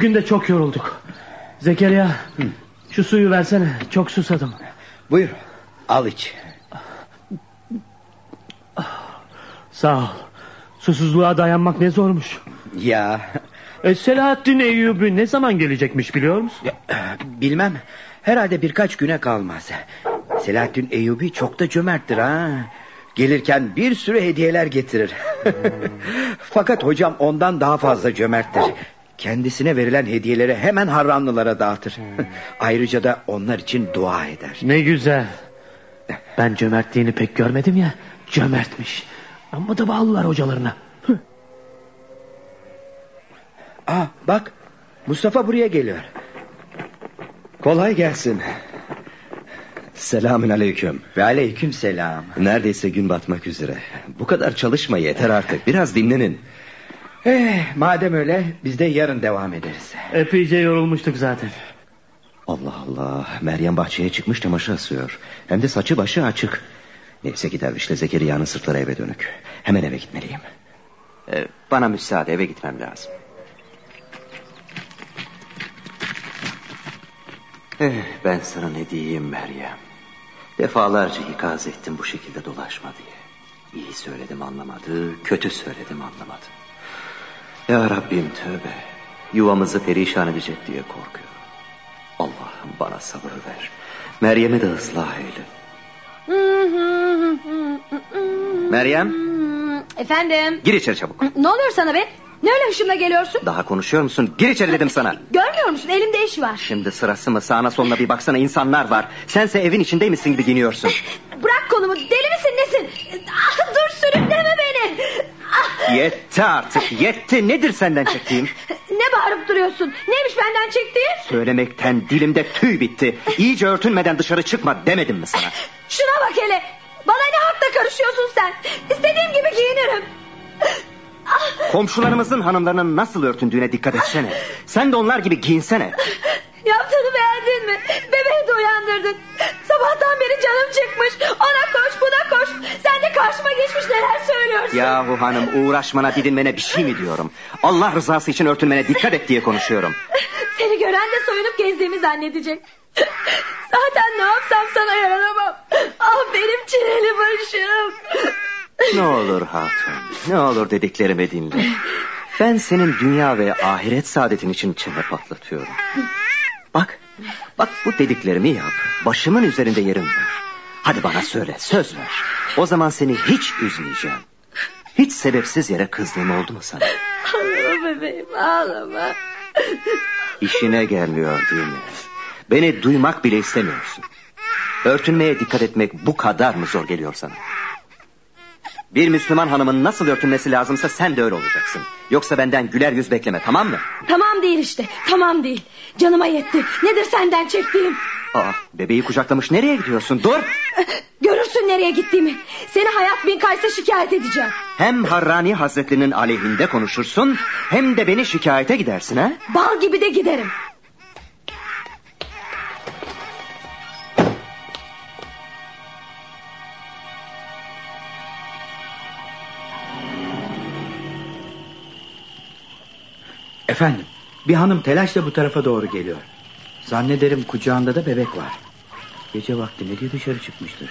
Bugün de çok yorulduk. Zekeriya, Hı. şu suyu versene, çok susadım. Buyur, al iç. Sağ ol. Susuzluğa dayanmak ne zormuş. Ya. E, Selahaddin Eyyubi ne zaman gelecekmiş biliyor musun? Ya, bilmem. Herhalde birkaç güne kalmaz. Selahaddin Eyyubi çok da cömerttir ha. Gelirken bir sürü hediyeler getirir. Hmm. Fakat hocam ondan daha fazla cömerttir. Kendisine verilen hediyeleri hemen Harranlılara dağıtır. Hmm. Ayrıca da onlar için dua eder. Ne güzel. Ben cömertliğini pek görmedim ya. Cömertmiş. Ama da bağlılar hocalarına. Aa, bak Mustafa buraya geliyor. Kolay gelsin. Selamün aleyküm. Ve aleyküm selam. Neredeyse gün batmak üzere. Bu kadar çalışma yeter artık. Biraz dinlenin. Eh, madem öyle biz de yarın devam ederiz. Epeyce yorulmuştuk zaten. Allah Allah. Meryem bahçeye çıkmış çamaşır asıyor. Hem de saçı başı açık. Neyse ki dervişle Zekeriya'nın sırtları eve dönük. Hemen eve gitmeliyim. Ee, bana müsaade, eve gitmem lazım. Eh, ben sana ne diyeyim Meryem. Defalarca ikaz ettim bu şekilde dolaşma diye. İyi söyledim anlamadı, kötü söyledim anlamadı. Ya Rabbim tövbe. Yuvamızı perişan edecek diye korkuyorum. Allah'ım bana sabır ver. Meryem'i de ıslah eyle. Meryem. Efendim. Gir içeri çabuk. Ne oluyor sana be? Ne öyle hışımla geliyorsun? Daha konuşuyor musun? Gir içeri dedim sana. Görmüyor musun? Elimde iş var. Şimdi sırası mı? Sağına soluna bir baksana, insanlar var. Sense evin içindeymişsin gibi giyiniyorsun. Bırak kolumu. Deli misin nesin? Ah, dur sürükleme beni. Ah. Yetti artık. Yetti. Nedir senden çektiğim? Ne bağırıp duruyorsun? Neymiş benden çektiğin? Söylemekten dilimde tüy bitti. İyice örtünmeden dışarı çıkma demedim mi sana? Şuna bak hele. Bana ne hakla karışıyorsun sen? İstediğim gibi giyinirim. Komşularımızın hanımlarının nasıl örtündüğüne dikkat etsene. Sen de onlar gibi giyinsene. Yaptığını beğendin mi? Bebeği de uyandırdın. Sabahtan beri canım çıkmış. Ona koş buna koş. Sen de karşıma geçmiş neler söylüyorsun? Yahu hanım, uğraşmana didinmene bir şey mi diyorum? Allah rızası için örtünmene dikkat et diye konuşuyorum. Seni gören de soyunup gezdiğimi zannedecek. Zaten ne yapsam sana yaranamam. Ah benim çileli başım. Ne olur hatun, ne olur dediklerimi dinle. Ben senin dünya ve ahiret saadetin için çene patlatıyorum. Bak, bak bu dediklerimi yap. Başımın üzerinde yerim var. Hadi bana söyle, söz ver. O zaman seni hiç üzmeyeceğim. Hiç sebepsiz yere kızdığım oldu mu sana? Ağlama bebeğim, ağlama. İşine gelmiyor değil mi? Beni duymak bile istemiyorsun. Örtünmeye dikkat etmek bu kadar mı zor geliyor sana? Bir Müslüman hanımın nasıl örtünmesi lazımsa sen de öyle olacaksın. Yoksa benden güler yüz bekleme, tamam mı? Tamam değil işte, tamam değil. Canıma yetti. Nedir senden çektiğim? Aa, bebeği kucaklamış, nereye gidiyorsun? Dur! Görürsün nereye gittiğimi. Seni Hayat bin Kays'a şikayet edeceğim. Hem Harrani Hazretlerinin aleyhinde konuşursun, hem de beni şikayete gidersin ha? Bal gibi de giderim. Efendim, bir hanım telaşla bu tarafa doğru geliyor. Zannederim kucağında da bebek var. Gece vakti ne diye dışarı çıkmıştır.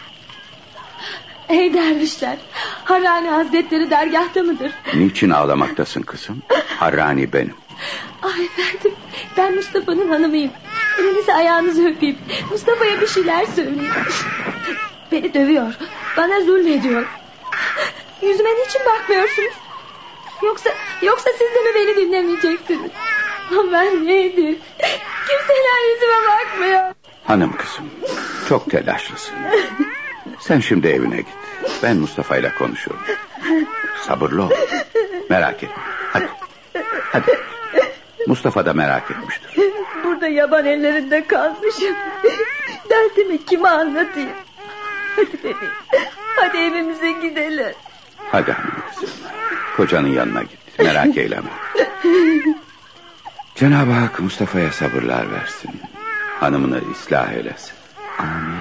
Ey dervişler, Harrani Hazretleri dergahta mıdır? Niçin ağlamaktasın kızım? Harrani benim. Ah efendim, ben Mustafa'nın hanımıyım. Elinizi ayağınızı öpeyim. Mustafa'ya bir şeyler söyleyin. Beni dövüyor, bana zulmediyor. Yüzüme niçin bakmıyorsunuz? Yoksa yoksa siz de mi beni dinlemeyeceksiniz? Ama ben neydim? Kimseler yüzüme bakmıyor. Hanım kızım, çok telaşlısın. Sen şimdi evine git. Ben Mustafa ile konuşurum. Sabırlı ol. Merak etme. Hadi. Hadi. Mustafa da merak etmiştir. Burada yaban ellerinde kalmışım. Derdimi kime anlatayım? Hadi bebeğim. Hadi evimize gidelim. Hadi hanım kızım. Kocanın yanına git. Merak eyleme. Cenab-ı Hak Mustafa'ya sabırlar versin. Hanımını ıslah eylesin. Amin.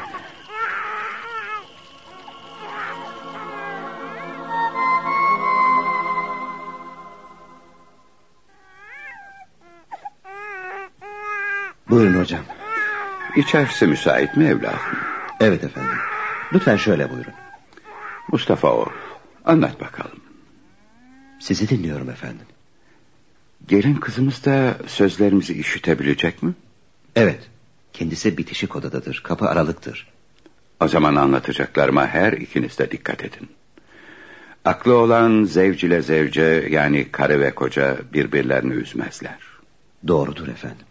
Buyurun hocam. İçerisi müsait mi evladım? Evet efendim. Lütfen şöyle buyurun. Mustafa oğul, anlat bakalım. Sizi dinliyorum efendim. Gelin kızımız da sözlerimizi işitebilecek mi? Evet. Kendisi bitişik odadadır. Kapı aralıktır. O zaman anlatacaklarıma her ikiniz de dikkat edin. Aklı olan zevc ile zevce, yani karı ve koca birbirlerini üzmezler. Doğrudur efendim.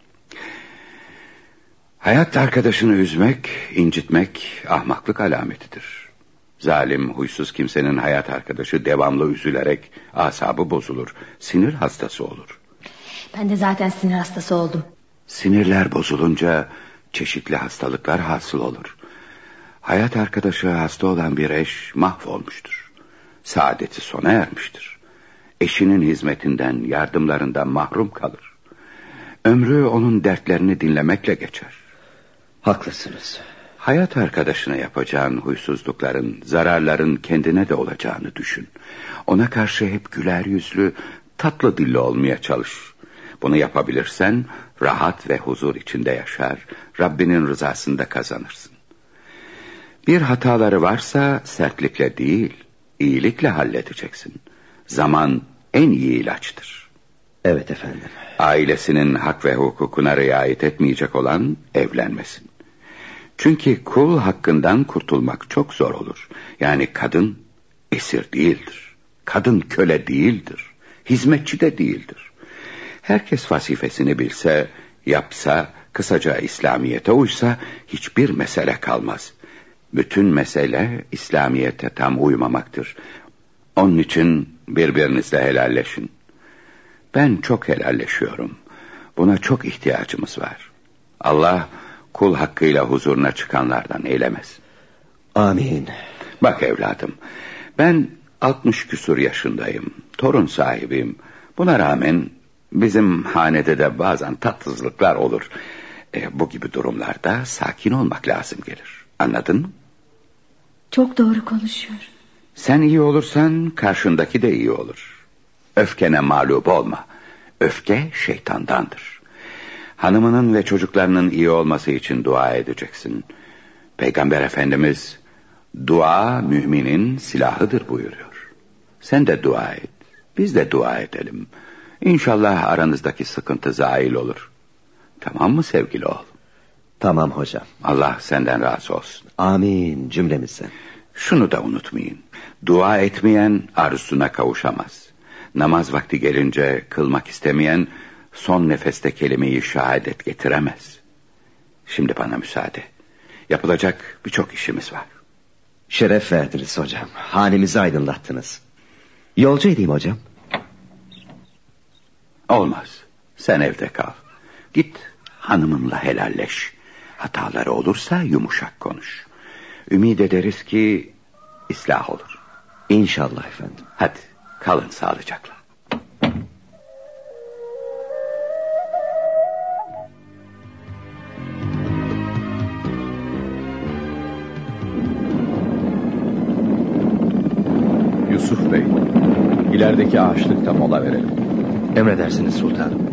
Hayat arkadaşını üzmek, incitmek ahmaklık alametidir. Zalim, huysuz kimsenin hayat arkadaşı devamlı üzülerek asabı bozulur, sinir hastası olur. Ben de zaten sinir hastası oldum. Sinirler bozulunca çeşitli hastalıklar hasıl olur. Hayat arkadaşı hasta olan bir eş mahvolmuştur. Saadeti sona ermiştir. Eşinin hizmetinden, yardımlarından mahrum kalır. Ömrü onun dertlerini dinlemekle geçer. Haklısınız. Hayat arkadaşına yapacağın huysuzlukların, zararların kendine de olacağını düşün. Ona karşı hep güler yüzlü, tatlı dilli olmaya çalış. Bunu yapabilirsen rahat ve huzur içinde yaşar, Rabbinin rızasını da kazanırsın. Bir hataları varsa sertlikle değil, iyilikle halledeceksin. Zaman en iyi ilaçtır. Evet efendim. Ailesinin hak ve hukukuna riayet etmeyecek olan evlenmesin. Çünkü kul hakkından kurtulmak çok zor olur. Yani kadın esir değildir. Kadın köle değildir. Hizmetçi de değildir. Herkes vazifesini bilse, yapsa, kısaca İslamiyet'e uysa hiçbir mesele kalmaz. Bütün mesele İslamiyet'e tam uymamaktır. Onun için birbirinizle helalleşin. Ben çok helalleşiyorum. Buna çok ihtiyacımız var. Allah kul hakkıyla huzuruna çıkanlardan eylemez. Amin. Bak evladım, ben altmış küsur yaşındayım. Torun sahibiyim. Buna rağmen bizim hanede de bazen tatsızlıklar olur. E, bu gibi durumlarda sakin olmak lazım gelir. Anladın mı? Çok doğru konuşuyor. Sen iyi olursan karşındaki de iyi olur. Öfkene mağlup olma. Öfke şeytandandır. Hanımının ve çocuklarının iyi olması için dua edeceksin. Peygamber Efendimiz dua müminin silahıdır buyuruyor. Sen de dua et. Biz de dua edelim. İnşallah aranızdaki sıkıntı zail olur. Tamam mı sevgili oğul? Tamam hocam. Allah senden razı olsun. Amin cümlemizden. Şunu da unutmayın. Dua etmeyen arzusuna kavuşamaz. Namaz vakti gelince kılmak istemeyen son nefeste kelime-i şehadet getiremez. Şimdi bana müsaade. Yapılacak birçok işimiz var. Şeref verdiniz hocam. Hanemizi aydınlattınız. Yolcu edeyim hocam. Olmaz. Sen evde kal. Git hanımınla helalleş. Hataları olursa yumuşak konuş. Ümid ederiz ki ıslah olur. İnşallah efendim. Hadi kalın sağlıcakla. Yusuf Bey, ilerideki ağaçlıkta mola verelim. Emredersiniz sultanım.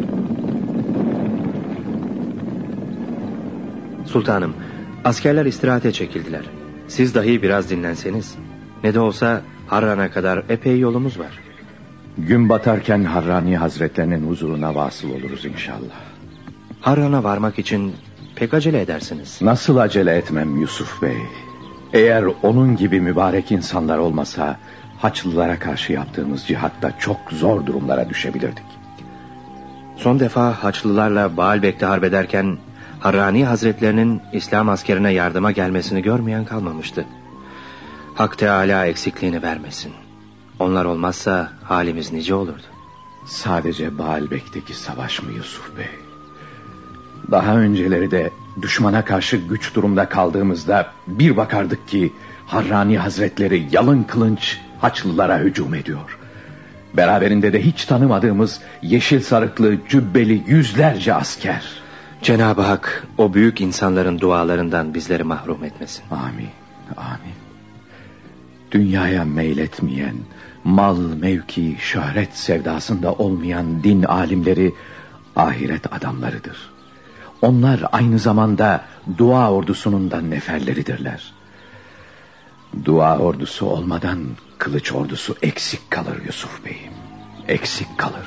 Sultanım, askerler istirahate çekildiler. Siz dahi biraz dinlenseniz. Ne de olsa Harran'a kadar epey yolumuz var. Gün batarken Harrani Hazretlerinin huzuruna vasıl oluruz inşallah. Harran'a varmak için pek acele edersiniz. Nasıl acele etmem Yusuf Bey? Eğer onun gibi mübarek insanlar olmasa Haçlılara karşı yaptığımız cihatta çok zor durumlara düşebilirdik. Son defa Haçlılarla Baalbek'te harbederken Harrani Hazretlerinin İslam askerine yardıma gelmesini görmeyen kalmamıştı. Hak Teâlâ eksikliğini vermesin. Onlar olmazsa halimiz nice olurdu. Sadece Baalbek'teki savaş mı Yusuf Bey? Daha önceleri de düşmana karşı güç durumda kaldığımızda bir bakardık ki Harrani Hazretleri yalın kılınç Haçlılara hücum ediyor. Beraberinde de hiç tanımadığımız yeşil sarıklı cübbeli yüzlerce asker. Cenab-ı Hak o büyük insanların dualarından bizleri mahrum etmesin. Amin, amin. Dünyaya meyletmeyen, mal, mevki, şöhret sevdasında olmayan din alimleri ahiret adamlarıdır. Onlar aynı zamanda dua ordusunun da neferleridirler. Dua ordusu olmadan kılıç ordusu eksik kalır Yusuf Bey'im. Eksik kalır.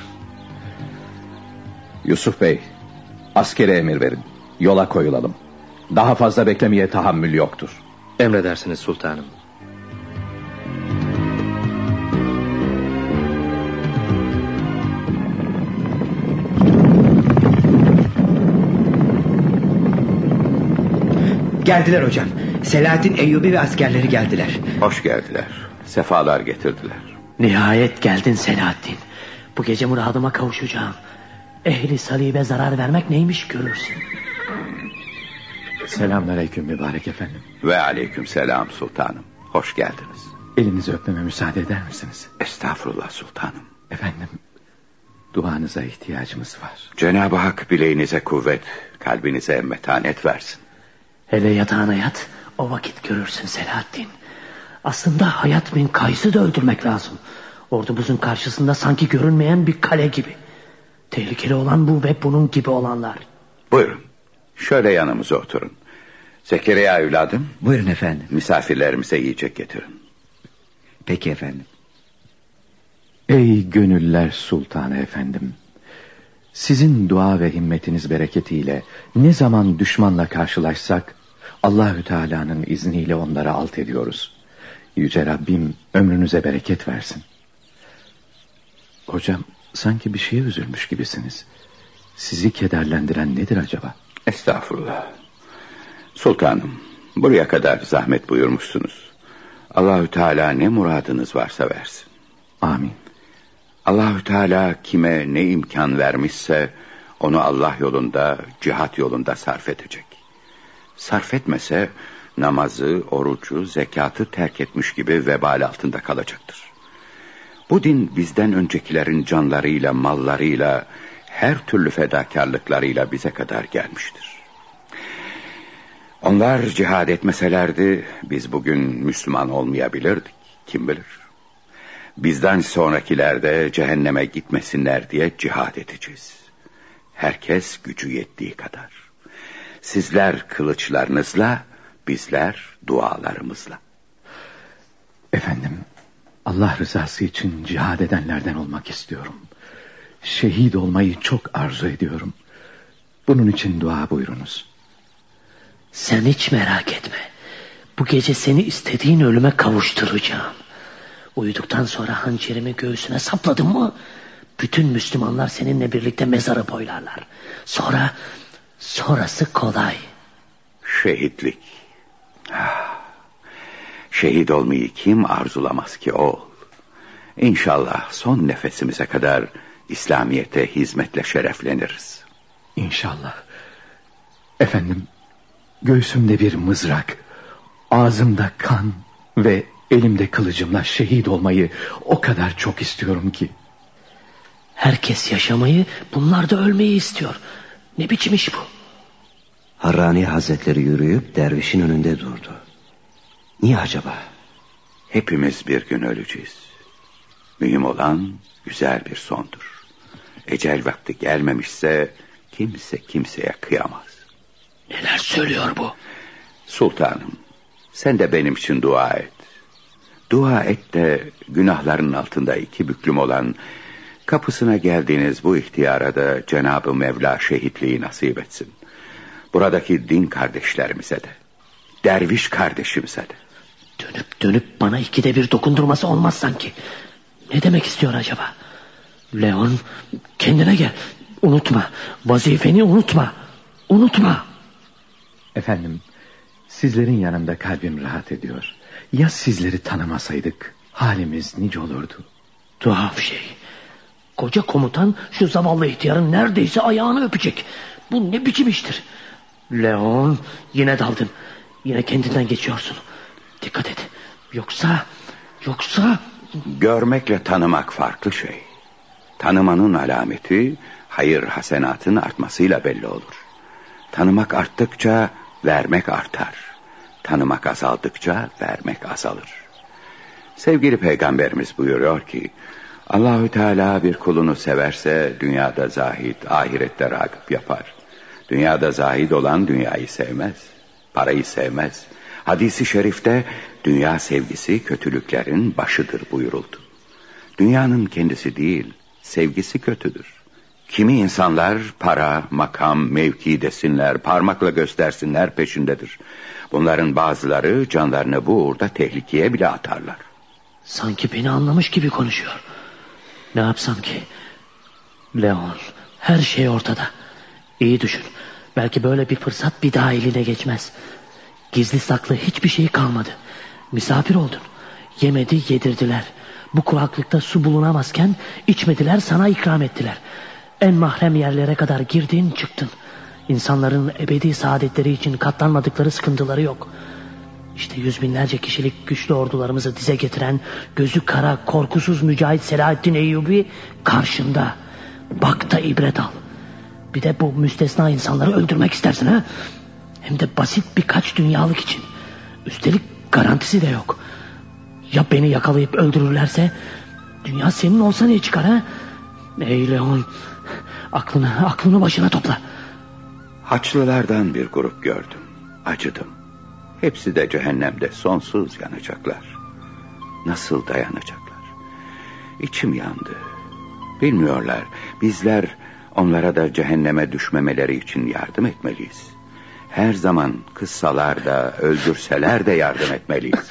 Yusuf Bey, askere emir verin. Yola koyulalım. Daha fazla beklemeye tahammül yoktur. Emredersiniz sultanım. Geldiler hocam. Selahaddin Eyyubi ve askerleri geldiler. Hoş geldiler. Sefalar getirdiler. Nihayet geldin Selahaddin. Bu gece muradıma kavuşacağım. Ehli salibe zarar vermek neymiş görürsün. Selamünaleyküm mübarek efendim. Ve aleyküm selam sultanım. Hoş geldiniz. Elinizi öpmeme müsaade eder misiniz? Estağfurullah sultanım. Efendim, duanıza ihtiyacımız var. Cenab-ı Hak bileğinize kuvvet, kalbinize metanet versin. Hele yatağına yat, o vakit görürsün Selahaddin. Aslında Hayat bin Kays'ı da öldürmek lazım. Ordumuzun karşısında sanki görünmeyen bir kale gibi. Tehlikeli olan bu ve bunun gibi olanlar. Buyurun, şöyle yanımıza oturun. Zekeriya evladım. Buyurun efendim. Misafirlerimize yiyecek getirin. Peki efendim. Ey gönüller sultanı efendim. Sizin dua ve himmetiniz bereketiyle ne zaman düşmanla karşılaşsak Allahü Teala'nın izniyle onları alt ediyoruz. Yüce Rabbim ömrünüze bereket versin. Hocam, sanki bir şeye üzülmüş gibisiniz. Sizi kederlendiren nedir acaba? Estağfurullah. Sultanım, buraya kadar zahmet buyurmuşsunuz. Allahü Teala ne muradınız varsa versin. Amin. Allahü Teala kime ne imkan vermişse onu Allah yolunda, cihat yolunda sarf edecek. Sarf etmese namazı, orucu, zekatı terk etmiş gibi vebal altında kalacaktır. Bu din bizden öncekilerin canlarıyla, mallarıyla, her türlü fedakarlıklarıyla bize kadar gelmiştir. Onlar cihad etmeselerdi biz bugün Müslüman olmayabilirdik. Kim bilir? Bizden sonrakiler de cehenneme gitmesinler diye cihad edeceğiz. Herkes gücü yettiği kadar. Sizler kılıçlarınızla, bizler dualarımızla. Efendim, Allah rızası için cihad edenlerden olmak istiyorum. Şehit olmayı çok arzu ediyorum. Bunun için dua buyurunuz. Sen hiç merak etme. Bu gece seni istediğin ölüme kavuşturacağım. Uyuduktan sonra hançerimi göğsüne sapladım mı bütün Müslümanlar seninle birlikte mezarı boylarlar. Sonra sonrası kolay. Şehitlik. Şehit olmayı kim arzulamaz ki oğul? İnşallah son nefesimize kadar İslamiyet'e hizmetle şerefleniriz. İnşallah. Efendim, göğsümde bir mızrak, ağzımda kan ve elimde kılıcımla şehit olmayı o kadar çok istiyorum ki. Herkes yaşamayı, bunlar da ölmeyi istiyor. Ne biçim iş bu? Harrani Hazretleri yürüyüp dervişin önünde durdu. Niye acaba? Hepimiz bir gün öleceğiz. Mühim olan güzel bir sondur. Ecel vakti gelmemişse kimse kimseye kıyamaz. Neler söylüyor bu? Sultanım, sen de benim için dua et. Dua et de günahların altında iki büklüm olan, kapısına geldiğiniz bu ihtiyara da Cenab-ı Mevla şehitliği nasip etsin. Buradaki din kardeşlerimize de, derviş kardeşimize de. Dönüp dönüp bana ikide bir dokundurması olmaz sanki. Ne demek istiyor acaba? Leon, kendine gel. Unutma, vazifeni unutma. Unutma. Efendim, sizlerin yanında kalbim rahat ediyor. Ya sizleri tanımasaydık halimiz nice olurdu. Tuhaf şey. Koca komutan şu zavallı ihtiyarın neredeyse ayağını öpecek. Bu ne biçim iştir? Leon, yine daldın. Yine kendinden geçiyorsun. Dikkat et. Yoksa, yoksa... Görmekle tanımak farklı şey. Tanımanın alameti hayır hasenatın artmasıyla belli olur. Tanımak arttıkça vermek artar. Tanımak azaldıkça vermek azalır. Sevgili Peygamberimiz buyuruyor ki, Allahü Teala bir kulunu severse dünyada zahid, ahirette ragıp yapar. Dünyada zahid olan dünyayı sevmez, parayı sevmez. Hadis-i şerifte dünya sevgisi kötülüklerin başıdır buyuruldu. Dünyanın kendisi değil, sevgisi kötüdür. Kimi insanlar para, makam, mevki desinler, parmakla göstersinler peşindedir. Bunların bazıları canlarını bu uğurda tehlikeye bile atarlar. Sanki beni anlamış gibi konuşuyor. Ne yapsam ki? Leon, her şey ortada. İyi düşün. Belki böyle bir fırsat bir daha eline geçmez. Gizli saklı hiçbir şey kalmadı. Misafir oldun. Yemedi, yedirdiler. Bu kuraklıkta su bulunamazken içmediler, sana ikram ettiler. En mahrem yerlere kadar girdin, çıktın. İnsanların ebedi saadetleri için katlanmadıkları sıkıntıları yok. İşte yüz binlerce kişilik güçlü ordularımızı dize getiren gözü kara, korkusuz mücahit Selahaddin Eyyubi karşında. Bak da ibret al. Bir de bu müstesna insanları öldürmek istersin ha? Hem de basit birkaç dünyalık için. Üstelik garantisi de yok. Ya beni yakalayıp öldürürlerse dünya senin olsa ne çıkar ha? Ey Leon, aklını, aklını başına topla. Haçlılardan bir grup gördüm. Acıdım. Hepsi de cehennemde sonsuz yanacaklar. Nasıl dayanacaklar? İçim yandı. Bilmiyorlar. Bizler onlara da cehenneme düşmemeleri için yardım etmeliyiz. Her zaman kıssalar da öldürseler de yardım etmeliyiz.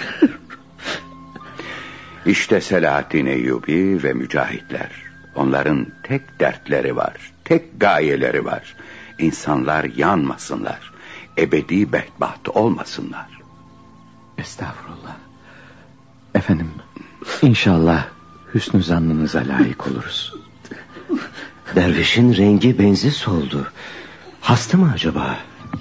İşte Selahaddin Eyyubi ve mücahitler. Onların tek dertleri var. Tek gayeleri var. İnsanlar yanmasınlar. Ebedi bedbaht olmasınlar. Estağfurullah. Efendim, inşallah hüsnü zannınıza layık oluruz. Dervişin rengi benzi soldu. Hasta mı acaba?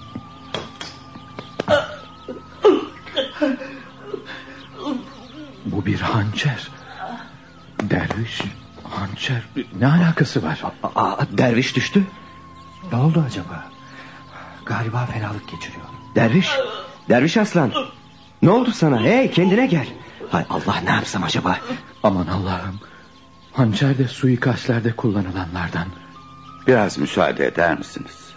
Bu bir hançer. Derviş, hançer. Ne alakası var? Aa, derviş düştü. Ne oldu acaba? Galiba fenalık geçiriyor. Derviş, derviş aslan. Ne oldu sana? Hey, kendine gel. Hay Allah, ne yapsam acaba? Aman Allah'ım. Hançer de suikastlerde kullanılanlardan. Biraz müsaade eder misiniz?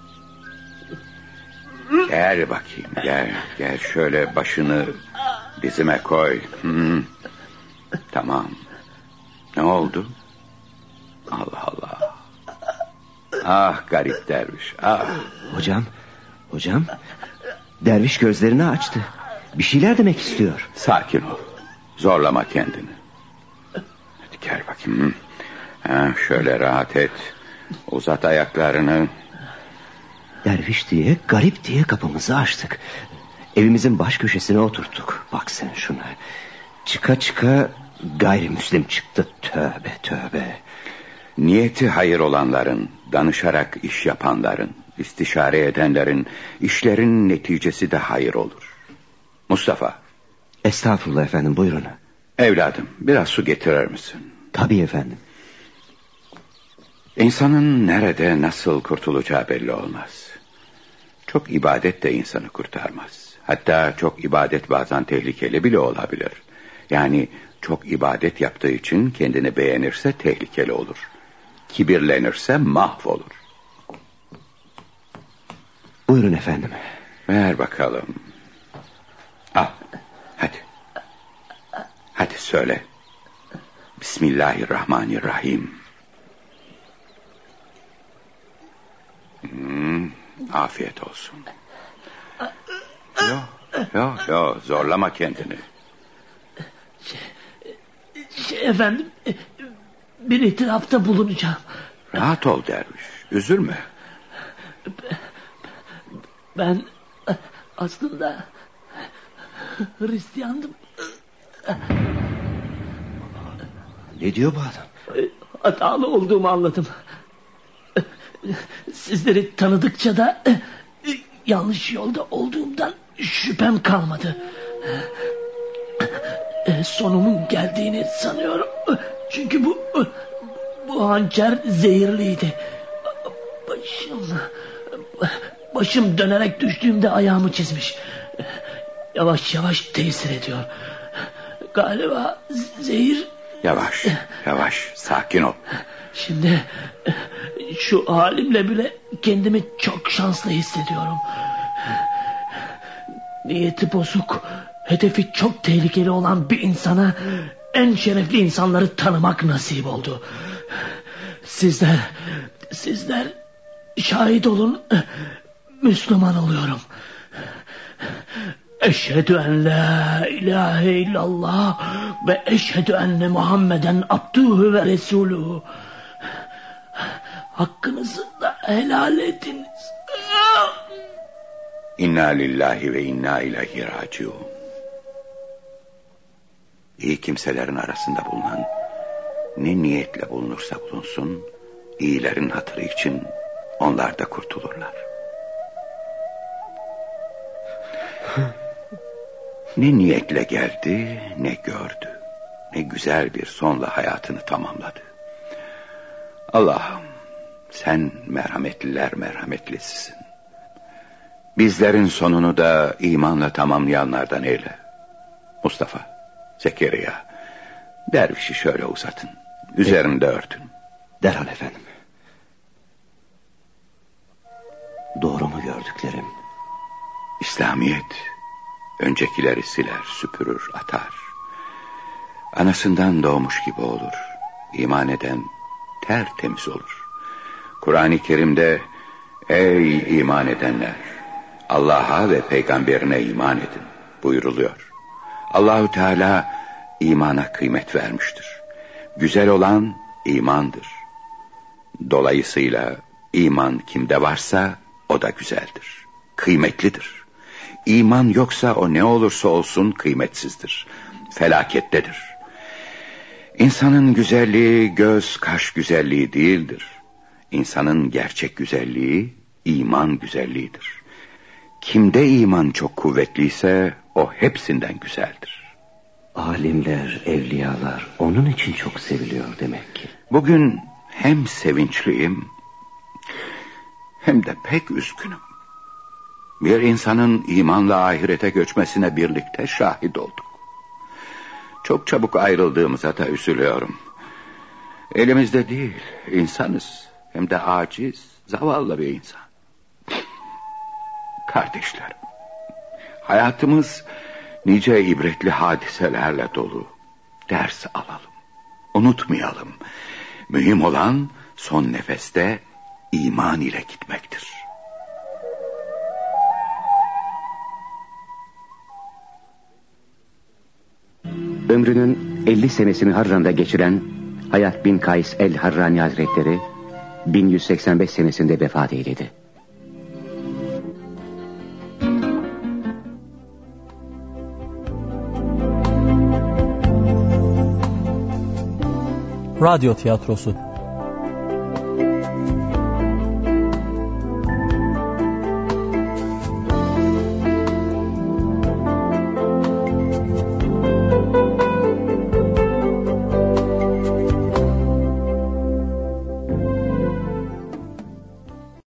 Gel bakayım, gel. Gel şöyle başını dizime koy. Hmm. Tamam. Ne oldu? Allah Allah. Ah garip derviş, ah. Hocam, hocam. Derviş gözlerini açtı. Bir şeyler demek istiyor. Sakin ol. Zorlama kendini. Hadi gel bakayım. Ha, şöyle rahat et. Uzat ayaklarını. Derviş diye, garip diye kapımızı açtık. Evimizin baş köşesine oturttuk. Bak sen şuna. Çıka çıka gayrimüslim çıktı. Tövbe tövbe. Niyeti hayır olanların, danışarak iş yapanların, istişare edenlerin, işlerin neticesi de hayır olur. Mustafa. Estağfurullah efendim, buyurun. Evladım, biraz su getirir misin? Tabii efendim. İnsanın nerede nasıl kurtulacağı belli olmaz. Çok ibadet de insanı kurtarmaz. Hatta çok ibadet bazen tehlikeli bile olabilir. Yani çok ibadet yaptığı için kendini beğenirse tehlikeli olur. Kibirlenirse mahvolur. Buyurun efendim. Ver bakalım. Al, hadi. Hadi söyle. Bismillahirrahmanirrahim. Hmm, afiyet olsun. Yok, yok, yok, zorlama kendini. Şey, şey efendim, bir itirafta bulunacağım. Rahat ol derviş, üzülme. Ben aslında Hristiyandım. Ne diyor bu adam? Hatalı olduğumu anladım. Sizleri tanıdıkça da yanlış yolda olduğumdan şüphem kalmadı. Sonumun geldiğini sanıyorum. Çünkü bu bu hançer zehirliydi. Başım başım dönerek düştüğümde ayağımı çizmiş. Yavaş yavaş tesir ediyor. Galiba zehir. Yavaş, yavaş, sakin ol. Şimdi şu halimle bile kendimi çok şanslı hissediyorum. Niyeti bozuk, hedefi çok tehlikeli olan bir insana en şerefli insanları tanımak nasip oldu. Sizler, sizler şahit olun, Müslüman oluyorum. Eşhedü en la ilahe illallah ve eşhedü enne Muhammeden abduhu ve resuluhu. Hakkınızı da helal ediniz. İnna lillahi ve inna ileyhi raciun. İyi kimselerin arasında bulunan, ne niyetle bulunursa bulunsun, iyilerin hatırı için onlar da kurtulurlar. Ne niyetle geldi, ne gördü, ne güzel bir sonla hayatını tamamladı. Allah'ım, sen merhametliler merhametlisisin. Bizlerin sonunu da imanla tamamlayanlardan eyle. Mustafa, Zekeriya, dervişi şöyle uzatın, üzerinde örtün. Derhal efendim. Doğru mu gördüklerim? İslamiyet öncekileri siler, süpürür, atar. Anasından doğmuş gibi olur. İman eden tertemiz olur. Kur'an-ı Kerim'de ey iman edenler, Allah'a ve peygamberine iman edin buyuruluyor. Allahu Teala imana kıymet vermiştir. Güzel olan imandır. Dolayısıyla iman kimde varsa o da güzeldir, kıymetlidir. İman yoksa o ne olursa olsun kıymetsizdir, felakettedir. İnsanın güzelliği göz kaş güzelliği değildir. İnsanın gerçek güzelliği iman güzelliğidir. Kimde iman çok kuvvetliyse o hepsinden güzeldir. Alimler, evliyalar onun için çok seviliyor demek ki. Bugün hem sevinçliyim hem de pek üzgünüm. Bir insanın imanla ahirete göçmesine birlikte şahit olduk. Çok çabuk ayrıldığımıza da üzülüyorum. Elimizde değil, insanız. Hem de aciz, zavallı bir insan. Kardeşlerim, hayatımız nice ibretli hadiselerle dolu. Ders alalım, unutmayalım. Mühim olan son nefeste iman ile gitmektir. Ömrünün elli senesini Harran'da geçiren Hayat bin Kays el-Harrani Hazretleri bin yüz seksen beş senesinde vefat eyledi. Radyo tiyatrosu